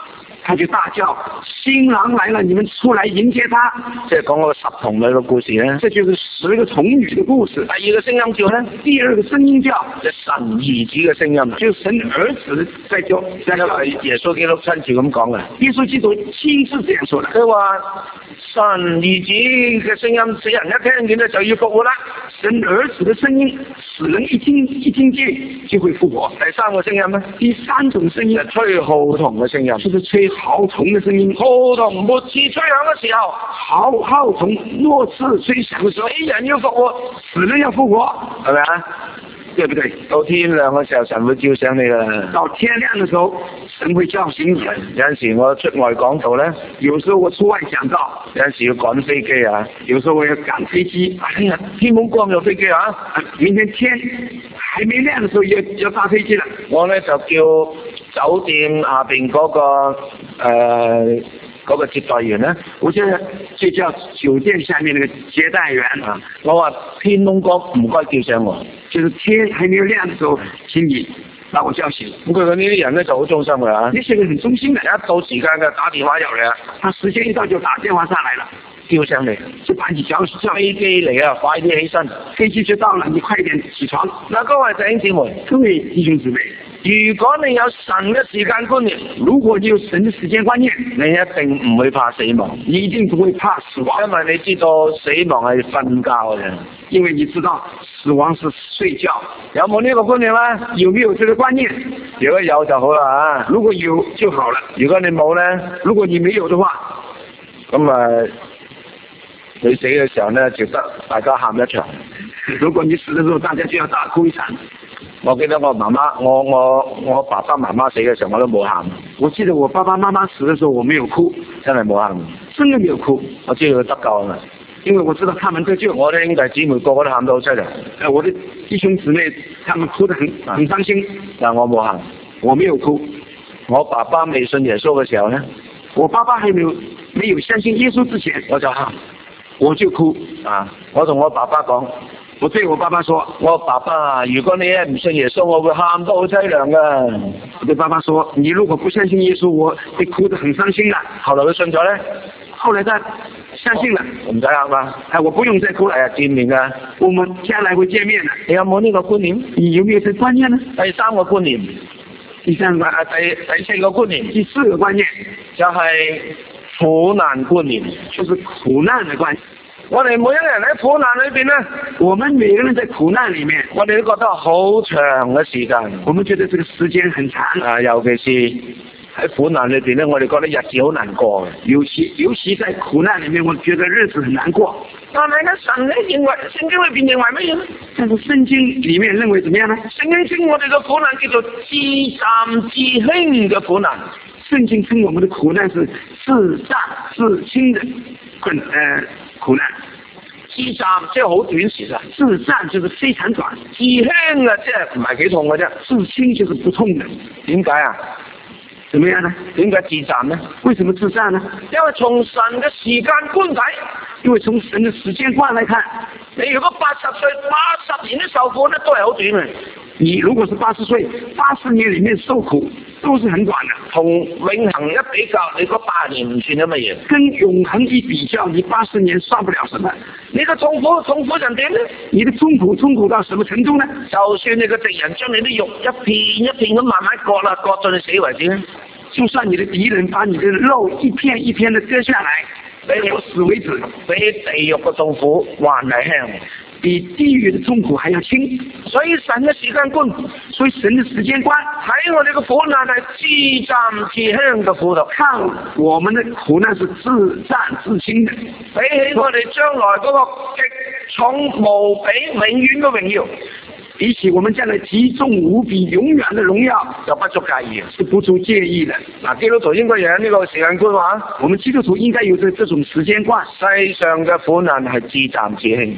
他就大叫：新郎來了，你們出來迎接他。 即係講嗰個十童女嘅故事咧。 這就是十個童女的故事。 第二個聲音叫咧， 第二個聲音叫就神兒子嘅聲音， 就神兒子在叫，在叫。 耶穌基督親自咁講嘅。 耶穌基督親自這樣說的。 佢話神兒子嘅聲音，死人一聽見咧就要復活啦。 神兒子的聲音，死人一聽一聽見就會復活。 第三個聲音咧， 第三種聲音， 吹號筒嘅聲音， 就是吹號筒嘅聲音。 號筒末次吹響嘅時候， 號號筒末次吹響嘅時候， 死人要復活， 死人要復活， 係咪啊？對不對？到天亮嘅時候，神會叫醒你噶。 到天亮嘅時候，神會叫醒你。 有陣時我出外講道咧， 有時候我出外講道， 有陣時要趕飛機啊， 有時候我要趕飛機。 哎呀，天冇光有飛機啊！ 明天天還沒亮嘅時候要要搭飛機啦。 我咧就叫酒店下邊嗰、那個誒。呃嗰個接待員咧， 我現在就叫酒店下面那個接待員啊。 我話天窿光唔該叫醒我， 就是天還沒有亮的時候，請你把我叫醒。 咁佢嗰呢啲人咧就好忠心㗎嚇， 呢些人很忠心嘅， 一到時間嘅打電話入嚟啊， 他時間一到就打電話上來了， 叫醒你， 就把你叫叫飛機嚟啊，快啲起身， 飛機就到了，你快點起床。 嗱，各位弟兄姊妹， 各位弟兄姊妹。 如果你有神嘅時間觀念， 如果你有神嘅時間觀念， 你一定唔會怕死亡， 你一定不會怕死亡， 因為你知道死亡係瞓覺嘅， 因為你知道死亡是睡覺。 有冇呢個觀念咧？ 有沒有這個觀念？ 如果有就好啦嚇， 如果有就好了。 如果你冇咧， 如果你沒有的話， 咁啊，你死嘅時候咧，值得大家喊一場。 如果你死的時候，大家就要大哭一場。 我記得我媽媽，我我我爸爸媽媽死嘅時候，我都冇喊。 我記得我爸爸媽媽死的時候，我沒有哭， 真係冇喊， 真的沒有哭。 我知道佢得救啊嘛， 因為我知道他們得救。 我啲兄弟姊妹個個都喊到好犀利。 誒，我的弟兄姊妹，他們哭得很很傷心， 但我冇喊， 我沒有哭。 我爸爸未信耶穌嘅時候咧， 我爸爸還沒有沒有相信耶穌之前， 我就喊， 我就哭啊！我同我爸爸講。 我對我爸爸說： 我爸爸，如果你一唔信耶穌，我會喊到好凄涼噶。 我對爸爸說：你如果不相信耶穌，我會哭得很傷心啦。 後來佢信咗咧， 後來他相信了， 唔使喊啦。 哎，我不用再哭了， 係啊，見面噶。 我們將來會見面的。 你有冇呢個觀念？ 你有沒有這個觀念呢？ 第三個觀念， 第三個啊，第第四個觀念， 第四個觀念就係苦難觀念， 就是苦難的觀念。 我哋每一個人喺苦難裏邊咧， 我們每個人在苦難裏面， 我哋都覺得好長嘅時間。 我們覺得這個時間很長啊，尤其是喺苦難裏邊咧，我哋覺得日子好難過嘅。 尤其尤其在苦難裏面，我覺得日子很難過。 但係咧，神咧認為聖經裏邊認為乜嘢咧？ 但是聖經裏面認為怎麼樣呢？ 聖經稱我哋嘅苦難叫做自暫自輕嘅苦難。 聖經稱我們的苦難是自暫自輕的困呃苦難。 自暫即係好短時間， 自暫就是非常短， 自輕嘅即係唔係幾痛嘅啫， 自輕就是不痛的。 點解啊？ 怎麼樣呢？ 點解自暫呢？ 為什麼自暫呢？ 因為從神嘅時間觀睇， 因為從神嘅時間觀來看， 你如果八十歲八十年都受苦咧，都係好短嘅。 你如果是八十歲，八十年裏面受苦都是很短的。 同永恆一比較，你嗰八年唔算乜嘢。 跟永恆一比較，你八十年算不了什麼。 你個痛苦痛苦成點呢？ 你的痛苦痛苦到什麼程度呢？ 就算你個敵人將你啲肉一片一片咁慢慢割啦，割到你死為止咧。 就算你的敵人把你的肉一片一片的割下來， 俾到死為止， 比地獄嘅痛苦還係輕。 比地獄的痛苦還要輕， 所以神嘅時間觀， 所以神的時間觀睇我哋嘅苦難係自暫自輕嘅苦度， 看我們的苦難是自暫自輕的， 比起我哋將來嗰個極重無比永遠嘅榮耀， 比起我們將來極重無比永遠的榮耀， 就不足介意， 是不足介意的。 嗱，基督徒應該有呢個時間觀話， 我們基督徒應該有這這種時間觀， 世上嘅苦難係自暫自輕。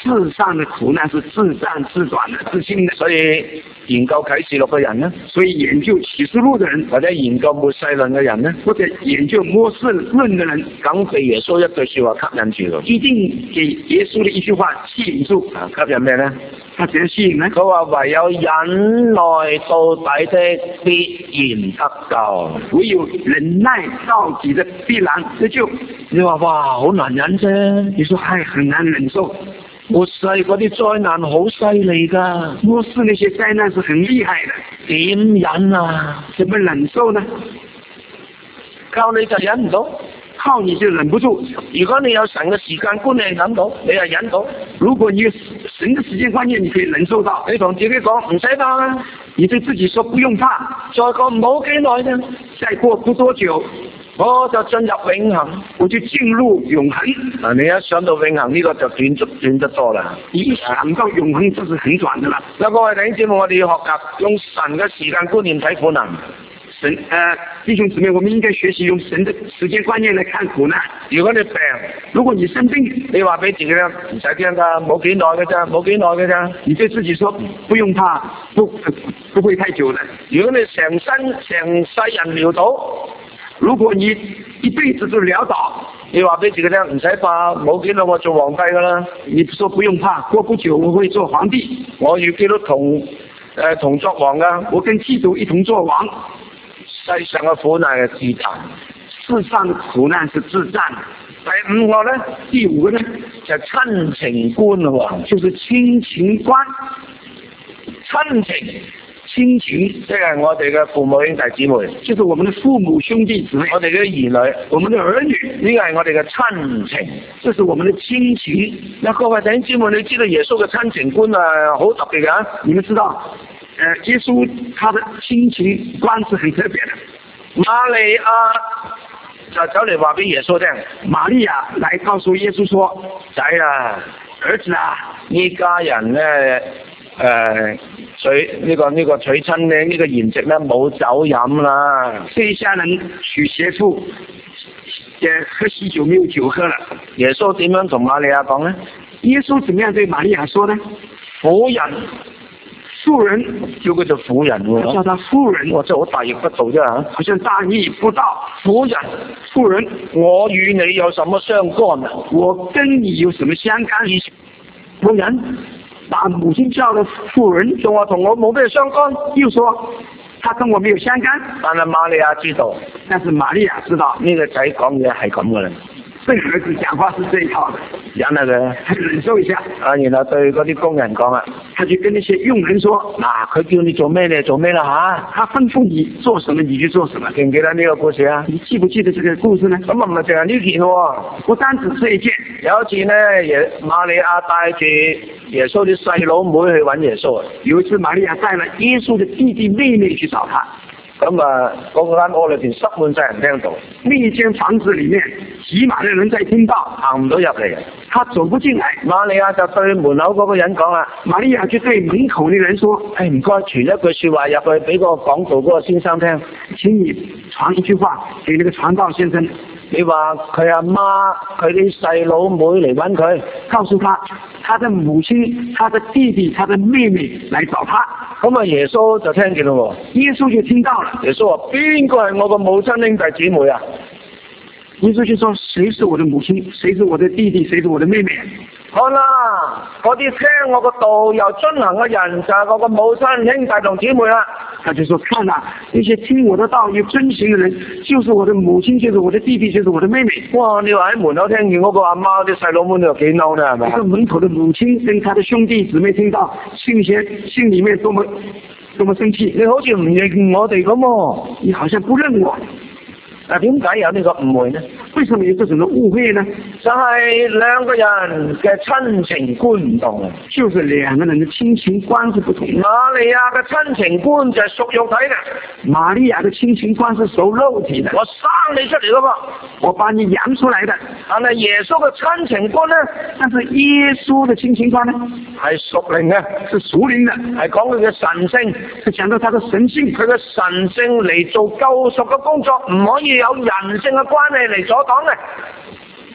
世上的苦難是自戰自轉的、自性的。 所以研究啟示錄嘅人呢， 所以研究啟示錄的人， 或者研究末世論嘅人呢， 或者研究末世論的人， 梗被耶穌一句說話吸引住咯。 一定給耶穌的一句話吸引住。 啊，吸引咩呢？ 他怎樣吸引呢？ 佢話唯有忍耐到底的必然得救， 唯有忍耐到底的必然得救。 你話哇，好難忍啫。 你說係很難忍受。 末世嗰啲災難好犀利噶， 末世那些災難是很厲害的， 點忍啊？ 怎麼忍受呢？ 靠你就忍唔到， 靠你就忍不住。 如果你有神嘅時間觀念忍到，你係忍到。 如果你有神嘅時間觀念，你可以忍受到。 你同自己講唔使怕啦， 你對自己說不用怕， 再過唔好幾耐啫， 再過不多久， 我就進入永恆， 我就進入永恆。 啊！你一想到永恆呢個就短足短得多啦。 一想到永恆，這是很短的啦。 嗱，各位弟兄姊妹，我哋要學習用神嘅時間觀念睇苦難。 神，呃，弟兄姊妹，我們應該學習用神的時間觀念來看苦難。 如果你病， 如果你生病， 你話俾自己聽，唔使驚噶，冇幾耐嘅啫，冇幾耐嘅啫。 你對自己說不用怕，不不會太久的。 如果你成身成世人潦倒， 如果你一輩子就潦倒， 你話俾自己聽，唔使怕，冇幾耐我做皇帝噶啦。 你說不用怕，過不久我會做皇帝， 我與基督同誒、呃、同作王噶， 我跟基督一同作王。 世上嘅苦難係自賺， 世上的苦難是自賺。 第五個咧， 第五個咧就係親情觀咯， 就是親情觀。 親情， 親情即係我哋嘅父母兄弟姊妹， 就是我們的父母兄弟姊妹， 我哋嘅兒女， 我們的兒女， 呢個係我哋嘅親情， 這是我們的親情。 嗱，各位弟兄姊妹，你知道耶穌嘅親情觀啊，好特別㗎， 你們知道？呃，耶穌他的親情觀是很特別的。 瑪利亞就走嚟話俾耶穌聽， 瑪利亞來告訴耶穌說： 仔啊， 兒子啊， 呢家人咧，誒、呃，娶呢、這個呢、這個娶親咧，呢個筵席咧冇酒飲啦。 這一家人娶媳婦，誒，喝喜酒沒有酒喝了。 耶穌點樣同瑪利亞講咧？ 耶穌怎麼樣對瑪利亞說呢？ 婦人。 婦人叫佢做婦人喎， 叫他婦人， 哇，真係好大逆不道啫嚇！ 好像大逆不道。 婦人， 婦人， 我與你有什麼相干啊？ 我跟你有什麼相干？婦人把母親叫的婦人， 仲話同我冇咩相干， 又說他跟我沒有相干。 但係瑪利亞知道， 但是瑪利亞知道呢個仔講嘢係咁嘅啦。 這個兒子講話是這一套的， 忍下佢， 忍受一下。 啊，然後對嗰啲工人講啊， 他就跟那些傭人說： 嗱、啊，佢叫你做咩，你就做咩啦吓。 他吩咐你做什麼，你就做什麼。 記唔記得呢個故事啊？ 你記不記得這個故事呢？ 咁啊唔係淨係呢件喎， 不單止這一件。有一次呢，耶瑪利亞帶住耶穌啲細佬妹去揾耶穌啊。 有一次瑪利亞帶了耶穌的弟弟妹妹去找他。 咁啊，嗰間屋裏邊塞滿晒人聽到， 呢一間房子裏面擠滿了人在聽到， 行唔到入嚟， 他走不進來。 瑪利亞就對門口嗰個人講啦， 瑪利亞就對門口嘅人說： 誒唔該，傳一句說話入去俾個講道嗰個先生聽， 請你傳一句話給那個傳道先生。 你話佢阿媽佢啲細佬妹嚟揾佢， 告訴他他的母親、他的弟弟、他的妹妹來找他。 咁啊耶穌就聽見咯， 耶穌就聽到了。 耶穌話邊個係我個母親兄弟姊妹啊？ 耶穌就說：誰是我的母親？誰是我的弟弟？誰是我的妹妹？ 好啦，嗰啲聽我個道又遵行嘅人就係我個母親兄弟同姊妹啦。 他就說：看啦，那些聽我的道又遵行嘅人，就是我的母親，就是我的弟弟，就是我的妹妹。 哇！你話喺門口聽見嗰個阿媽啲細佬妹，你又幾嬲呢？係咪？ 一個門口的母親跟他的兄弟姊妹聽到，心先心裏面多麼多麼生氣。 你好似唔認我哋咁喎， 你好像不認我。 嗱，點解有呢個誤會呢？ 為什麼有這種的誤會呢？ 就係兩個人嘅親情觀唔同， 就是兩個人的親情觀是不同。 瑪利亞嘅親情觀就係屬肉體嘅， 瑪利亞的親情觀是屬肉體的。 我生你出嚟噶嘛， 我把你養出來的。 但係耶穌嘅親情觀呢？ 但是耶穌的親情觀呢？ 係屬靈嘅， 是屬靈的， 係講佢嘅神性， 是講到他的神性， 佢嘅神性嚟做救贖嘅工作，唔可以有人性嘅關係嚟阻擋嘅。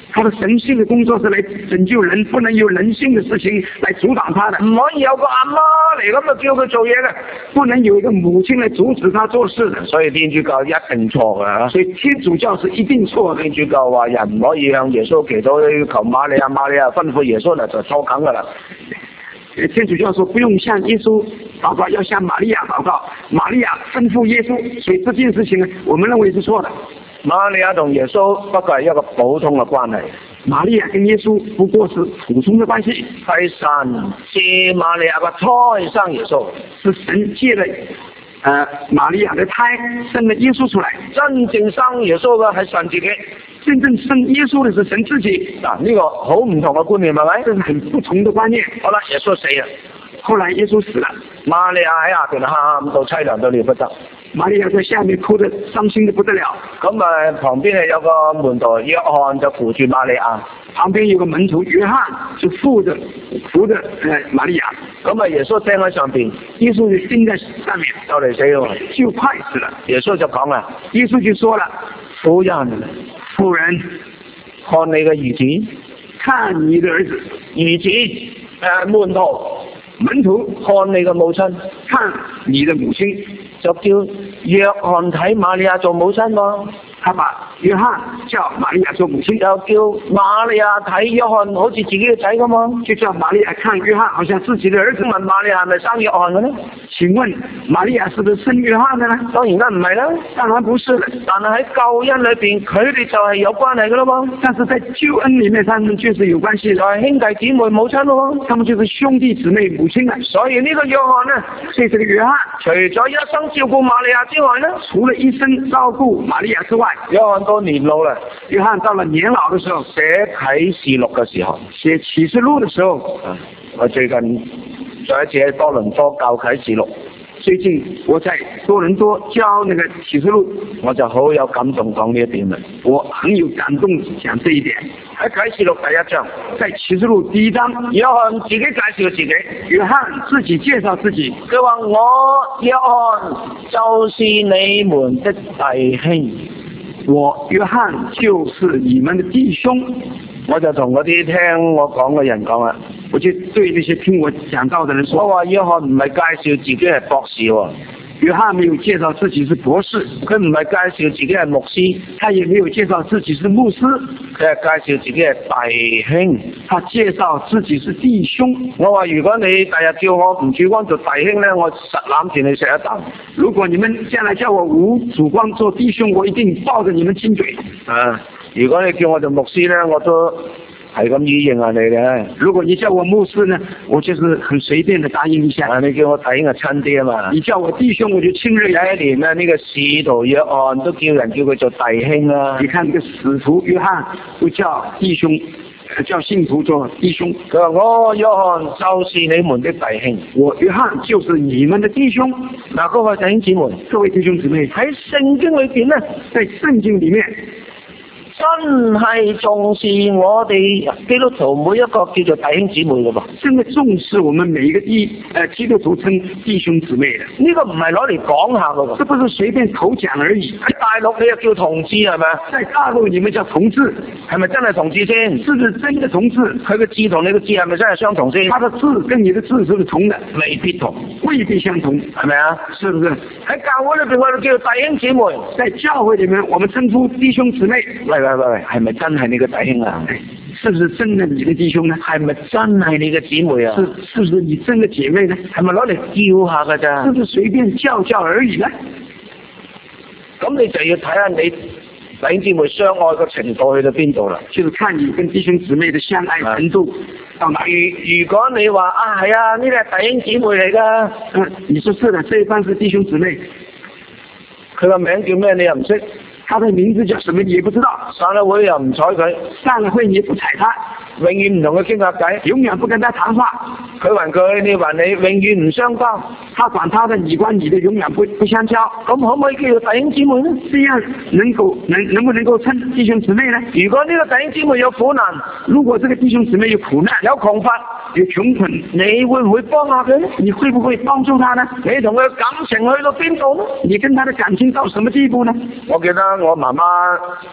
他的神性的工作是来拯救人，不能有人性的事情来阻擋他的。 唔可以有個阿媽嚟咁就叫佢做嘢嘅， 不能有一個母親來阻止他做事的。 所以天主教一定錯㗎。 所以天主教是一定錯的。 天主教話人唔可以向耶穌祈禱，求瑪利亞，瑪利亞吩咐耶穌嚟就錯梗㗎啦。 天主教說不用向耶穌禱告，要向瑪利亞禱告，瑪利亞吩咐耶穌，所以這件事情呢，我們認為是錯的。 瑪利亞同耶穌不過係一個普通嘅關係， 瑪利亞跟耶穌不過是普通的關係， 係神借瑪利亞嘅胎生耶穌， 是神借了呃瑪利亞的胎生了耶穌出來， 真正生耶穌嘅係神自己。 真正生耶穌的是神自己。 嗱，呢個好唔同嘅觀念係咪？ 這是很不同的觀念。 好啦，耶穌死啦， 後來耶穌死了， 瑪利亞喺下邊喊到凄涼到了不得。 瑪利亞在下面哭得傷心得不得了。 咁啊，旁邊係有個門徒約翰就扶住瑪利亞， 旁邊有個門徒約翰就扶着扶着誒瑪利亞。 咁啊，耶穌釘喺上邊， 耶穌就釘在上面， 就嚟死咯， 就快死了。 耶穌就講啦， 耶穌就說了， 婦人， 婦人， 看你嘅兒子， 看你的兒子， 兒子誒、呃、門徒， 門徒看你嘅母親， 看你的母親， 就叫約翰睇瑪利亞做母親喎。 他把約翰叫瑪利亞做母親， 又叫瑪利亞睇約翰好似自己嘅仔咁嘛， 就叫瑪利亞看約翰好像自己的兒子。 問瑪利亞係咪生約翰嘅呢？ 請問瑪利亞是不是生約翰的呢？ 當然啦，唔係啦， 當然不是了。 但係喺救恩裏邊，佢哋就係有關係嘅啦嘛。 但是在救恩裏面，他們確實有關係， 就係兄弟姊妹母親咯。 他們就是兄弟姊妹母親啊。 所以呢個約翰呢， 所以這個約翰除咗一生照顧瑪利亞之外呢， 除了一生照顧瑪利亞之外， 約翰都年老啦。 約翰到了年老的時候， 寫啟示錄嘅時候， 寫啟示錄的時候， 我最近再一次喺多倫多教啟示錄。 最近我在多倫多教那個啟示錄， 我就好有感動講呢一點啦。 我很有感動講這一點。 喺啟示錄第一章， 在啟示錄第一章， 約翰自己介紹自己， 約翰自己介紹自己， 佢話我約翰就是你們的弟兄。 我約翰就是你們的弟兄。 我就同嗰啲聽我講嘅人講啦， 我就對那些聽我講道的人說， 我話約翰唔係介紹自己係博士喎， 約翰沒有介紹自己是博士， 佢唔係介紹自己係牧師， 他也沒有介紹自己是牧師， 佢係介紹自己係弟兄， 他介紹自己是弟兄。 我話如果你第日叫我吳曙光做弟兄咧，我實攬住你食一啖。 如果你們將來叫我吳曙光做弟兄，我一定抱着你們親嘴。 啊！如果你叫我做牧師咧，我都係咁意應下你嘅。 如果你叫我牧師呢，我就是很隨便的答應一下。 啊，你叫我弟兄就親啲啊嘛。 你叫我弟兄，我就親熱。 有一年呢，呢、這個使徒約翰都叫人叫佢做弟兄啦。 你看這個使徒約翰都叫弟兄，叫信徒做弟兄。 佢話我約翰就是你們的弟兄， 我約翰就是你們的弟兄。 嗱，各位弟兄姊妹， 各位弟兄姊妹， 喺聖經裏邊呢， 在聖經裏面。 真係重視我哋基督徒每一個叫做弟兄姊妹嘅噃， 真係重視我們每一個基誒基督徒稱弟兄姊妹嘅。 呢個唔係攞嚟講下嘅喎， 這不是隨便口講而已。 喺大陸你又叫同志係咪？ 在大陸你們叫同志， 係咪真係同志先？ 是不是真嘅同志？ 佢嘅字同你嘅字係咪真係相同先？ 他的字跟你的字是不是同的？ 未必同， 未必相同， 係咪啊？ 是不是？ 喺教會裏邊我哋叫弟兄姊妹， 在教會裏面我們稱呼弟兄姊妹。 喂喂喂喂，係咪真係你嘅弟兄啊？ 是不是真的你的弟兄呢？ 係咪真係你嘅姊妹啊？ 是是不是你真嘅姐妹呢？ 係咪攞嚟叫下噶咋？ 是不是隨便叫叫而已呢？ 咁你就要睇下你弟兄姊妹相愛嘅程度去到邊度啦。 就是看你跟弟兄姊妹的相愛程度到哪。 如如果你話啊係啊，呢啲係弟兄姊妹嚟噶， 嗯，你說是的，這一班是弟兄姊妹。 佢個名叫咩？你又唔識？ 他的名字叫什麼你也不知道。 散了會又唔睬佢， 散了會你也不睬他， 永遠唔同佢傾下偈， 永遠不跟他談話。 佢還佢，你還你，永遠唔相交。 他管他的，你管你的，永遠不不相交。 咁可唔可以叫做弟兄姊妹呢？ 這樣能夠能能不能夠稱弟兄姊妹呢？ 如果呢個弟兄姊妹有苦難， 如果這個弟兄姊妹有苦難， 有窮乏， 有窮困， 你會唔會幫下佢呢？ 你會不會幫助他呢？ 你同佢嘅感情去到邊度呢？ 你跟他的感情到什麼地步呢？ 我記得我媽媽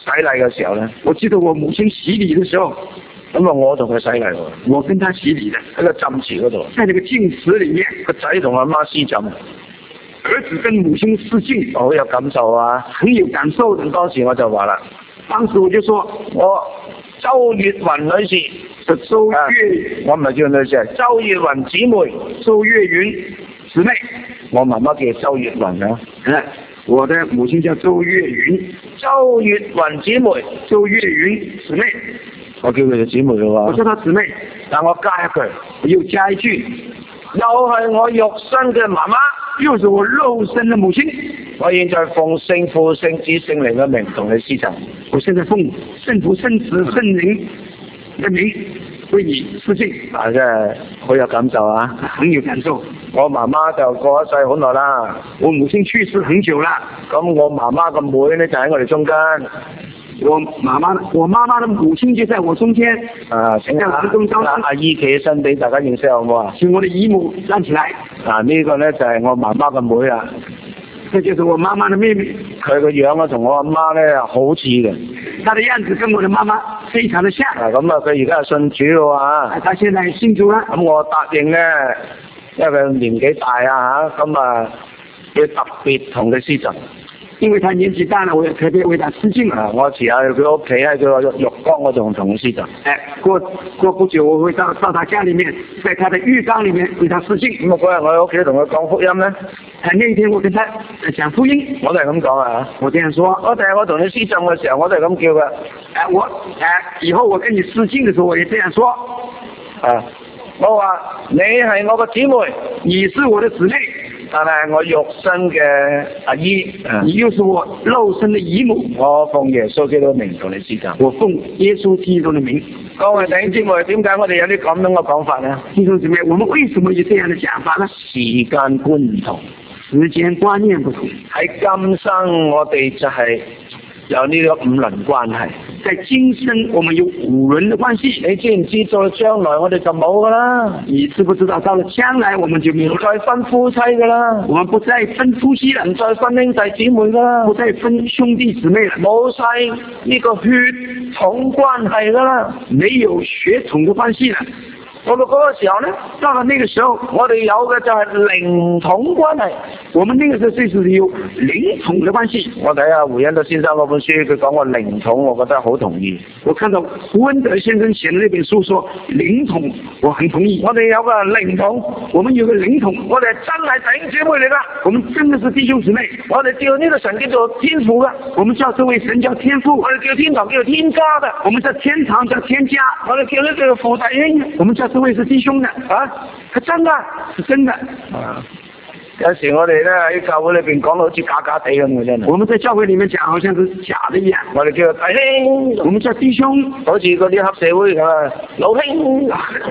洗禮嘅時候咧， 我記得我母親洗禮的時候， 咁啊我同佢洗禮喎， 我跟她洗禮的， 喺個浸池嗰度， 在那個淨池裡面， 個仔同阿媽施浸， 兒子跟母親施浸， 好有感受啊， 很有感受的。 咁當時我就話啦， 當時我就說， 我周月雲女士， 是周月， 我唔係叫女士，係周月雲姊妹， 周月雲姊妹， 我媽媽叫周月雲啊， 誒，我的母親叫周月雲， 周月雲姊妹， 周月雲姊妹， 我叫佢哋姊妹嘅喎， 我叫她姊妹， 但我加一句， 我又加一句， 又係我肉身嘅媽媽， 又是我肉身的母親。 我現在奉聖父、聖子、聖靈嘅名同你施浸。 我現在奉聖父、聖子、聖靈嘅名為你施浸。 啊，真係好有感受啊！ 很有感受。 我媽媽就過咗世好耐啦， 我母親去世很久啦。 咁我媽媽個妹咧就喺我哋中間。 我媽媽，我媽媽的母親就在我中間。 啊，請阿阿姨企起身俾大家認識好唔好啊？ 請我的姨母站起來。 啊，呢個咧就係我媽媽個妹啊。 這就是我媽媽的妹妹。 佢個樣啊，同我阿媽咧好似嘅。 她的樣子跟我的媽媽非常的像。 啊，咁啊，佢而家係信主咯啊。 她現在信主啦。 咁我答應咧，因為佢年紀大啊嚇，咁啊要特別同佢施浸。 因為他年紀大了，我也特別為他施浸啊！ 我遲下去佢屋企喺佢個浴缸嗰度同佢施浸。 哎，過過不久我會到到他家裏面，在他的浴缸裏面為他施浸。 咁啊嗰日我喺屋企同佢講福音咧， 啊那一天我跟他講福音， 我都係咁講啊！我這樣說， 我第日我同你施浸嘅時候，我都係咁叫嘅。 哎，我哎以後我跟你施浸嘅時候，我也這樣說。 啊，我話你係我個姊妹， 你是我的姊妹。 但係我肉身嘅阿姨， 你又是我肉身的姨母。 我奉耶穌基督名同你施浸。 我奉耶穌基督的名。 各位弟兄姊妹，點解我哋有啲咁樣嘅講法呢？ 弟兄姊妹，我們為什麼有這樣的講法呢？ 時間觀唔同， 時間觀念不同。 喺今生我哋就係有呢個五倫關係。 在今生我們有五倫的關係， 你知唔知道將來我哋就冇噶啦？ 你知不知道到了將來我們就沒有唔再分夫妻噶啦？ 我們不再分夫妻了， 唔再分兄弟姊妹噶啦？ 不再分兄弟姊妹了， 冇晒呢個血統關係噶啦， 沒有血統的關係了。 到到嗰個時候呢， 到了那個時候， 我哋有嘅就係靈統關係。 我們那個時候就是有靈統的關係。 我睇下胡恩德先生嗰本書，佢講過靈統，我覺得好同意。 我看到胡恩德先生寫的那本書說靈統，我很同意。 我哋有個靈統， 我們有個靈統， 我哋真係弟兄姊妹嚟噶， 我們真的是弟兄姊妹。 我哋叫呢個神叫做天父噶， 我們叫這位神叫天父。 我哋叫天堂叫做天家嘅， 我們叫天堂叫天家。 我哋叫呢叫做父弟兄， 我們叫這位是弟兄的啊，係真噶， 是真的。 啊，有時我哋咧喺教會裏邊講到好似假假地咁嘅真係。 我們在教會裏面講，好像是假的一樣。 我哋叫做弟兄， 我們叫弟兄， 好似嗰啲黑社會咁啊，老兄。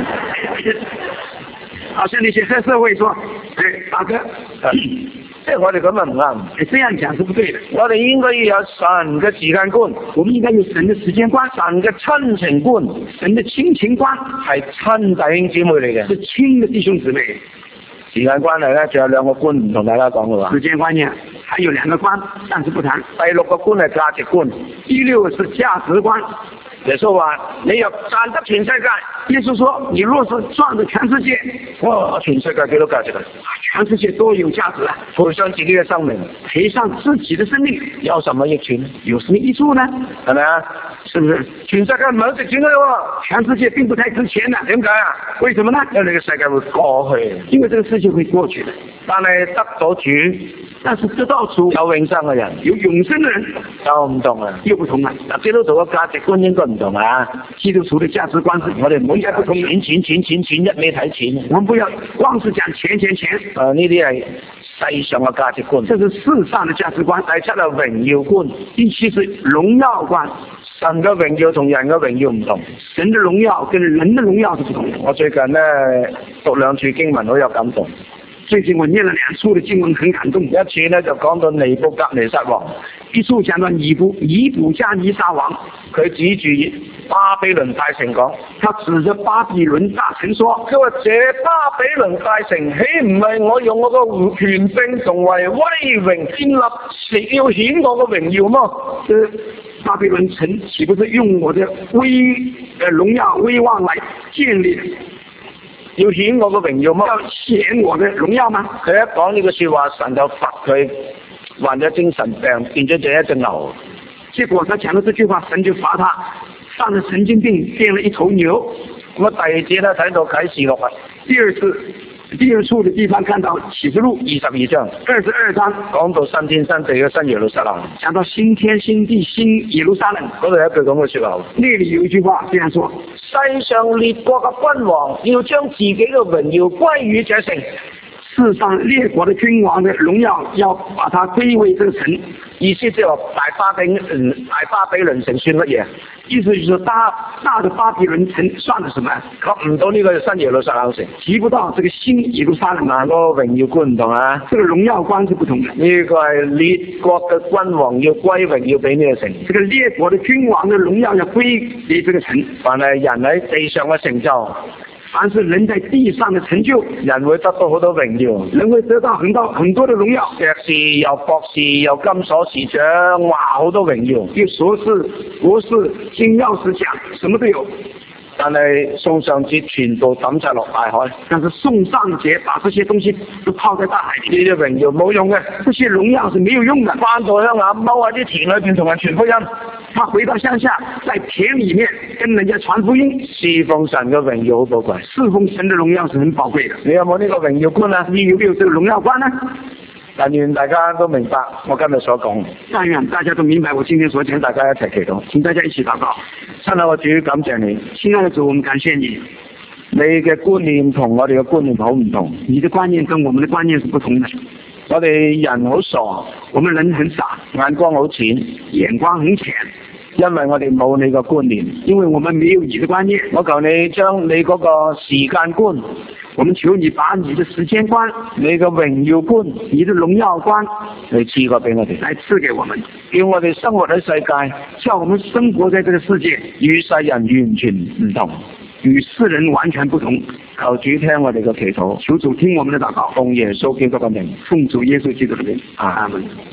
好像那些黑社會說，哎，大哥， 即係我哋咁啊唔啱。 你這樣講是不對的。 我哋應該要有神嘅時間觀， 我們應該有神嘅時間觀， 神嘅親情觀， 神嘅親情觀係親弟兄姊妹嚟嘅， 是親的弟兄姊妹。 時間關係咧，仲有兩個觀唔同大家講嘅話。 時間觀念還有兩個觀，但是不談。 第六個觀係價值觀， 第六個是價值觀。 耶穌話：你若賺得全世界， 耶穌說：你若是賺得全世界， 哇！全世界幾多價值啊？ 全世界都有價值啊！ 賠上自己嘅生命， 賠上自己的生命， 有什麼益處？ 有什麼益處呢？ 係咪啊？ 是不是？ 全世界唔係好值錢嘅喎， 全世界並不太值錢的。 點解啊？ 為什麼呢？ 因為你嘅世界會過去， 因為這個世界會過去的。 但係得到主， 但是得到主有永生嘅人， 有永生嘅人就唔同啊， 又不同啊。 嗱，基督徒嘅價值觀應該唔同啊。 基督徒嘅價值觀是， 我哋唔好應該不同。 錢錢錢錢錢一味睇錢。 我們不要光是講錢錢錢。 誒，呢啲係世上嘅價值觀。 這是世上嘅價值觀。 第七係榮耀觀， 第七是榮耀觀。 神嘅榮耀同人嘅榮耀唔同。 神嘅榮耀跟人嘅榮耀是不同。 我最近咧讀兩處經文好有感動。 最近我念了兩處的經文，很感動。 一次咧就講到尼布甲尼撒王， 一處講到尼布尼布甲尼撒王， 佢指住巴比倫大城講， 他指着巴比倫大城說： 佢話這巴比倫大城豈唔係我用我個權柄同為威榮建立，是要顯我個榮耀麼？ 巴比倫城豈不是用我的威呃榮耀威望來建立的？ 要顯我嘅榮耀麼？ 要顯我的榮耀嗎？ 佢一講呢個說話，神就罰佢患咗精神病，變咗隻一隻牛。 結果他講了這句話，神就罰他犯了神經病，變了一頭牛。 咁啊，第二節咧睇到啟示錄啊， 第二次第二處的地方看到啟示錄二十二章， 二十二章講到新天新地嘅新耶路撒冷， 講到新天新地新耶路撒冷， 嗰度有一句咁嘅說話， 那裡有一句話這樣說： 世上列國嘅君王要將自己嘅榮耀歸於這城。 世上列國的君王的榮耀要把它歸為這個城。 意思即係話大巴比倫大巴比倫城算乜嘢？ 意思就是大大的巴比倫城算了什麼？ 及唔到呢個新耶路撒冷城， 提不到這個新耶路撒冷啊！ 個榮耀觀唔同啊！ 這個榮耀觀是不同的。 呢個係列國嘅君王要歸榮耀俾呢個城。 這個列國的君王的榮耀要歸給這個城。 凡係人喺地上嘅成就， 凡是人在地上的成就， 人會得到好多榮耀， 人會得到很多很多的榮耀。 碩士又博士又金鎖匙獎，哇，好多榮耀。 有碩士、博士、金鑰匙獎，什麼都有。 但係宋尚節全部抌晒落大海。 但是宋尚節把這些東西都拋在大海裏， 呢啲榮耀冇用嘅， 這些榮耀是沒有用的。 翻到鄉下踎喺啲田裏邊同人傳福音。 他回到鄉下，在田裏面跟人家傳福音， 侍奉神嘅榮耀好寶貴。 侍奉神的榮耀是很寶貴的。 你有冇呢個榮耀觀啊？ 你有沒有這個榮耀觀呢？ 但願大家都明白我今日所講。 但願大家都明白我今天所講。 請大家一齊祈禱， 請大家一起禱告。 親愛的主，感謝你。 親愛的主，我們感謝你。 你嘅觀念同我哋嘅觀念好唔同。 你的觀念跟我們的觀念是不同的。 我哋人好傻， 我們人很傻， 眼光好淺， 眼光很淺。 因為我哋冇你個觀念， 因為我們沒有你的觀念。 我求你將你嗰個時間觀， 我們求你把你的時間觀、 你嘅榮耀觀、 你的榮耀觀嚟賜過俾我哋， 來賜給我們， 叫我哋生活喺世界， 叫我們生活在這個世界， 與世人完全唔同， 與世人完全不同。 求主聽我哋嘅祈禱， 求主聽我們的禱告， 奉耶穌基督嘅名， 奉主耶穌基督的名， 阿門。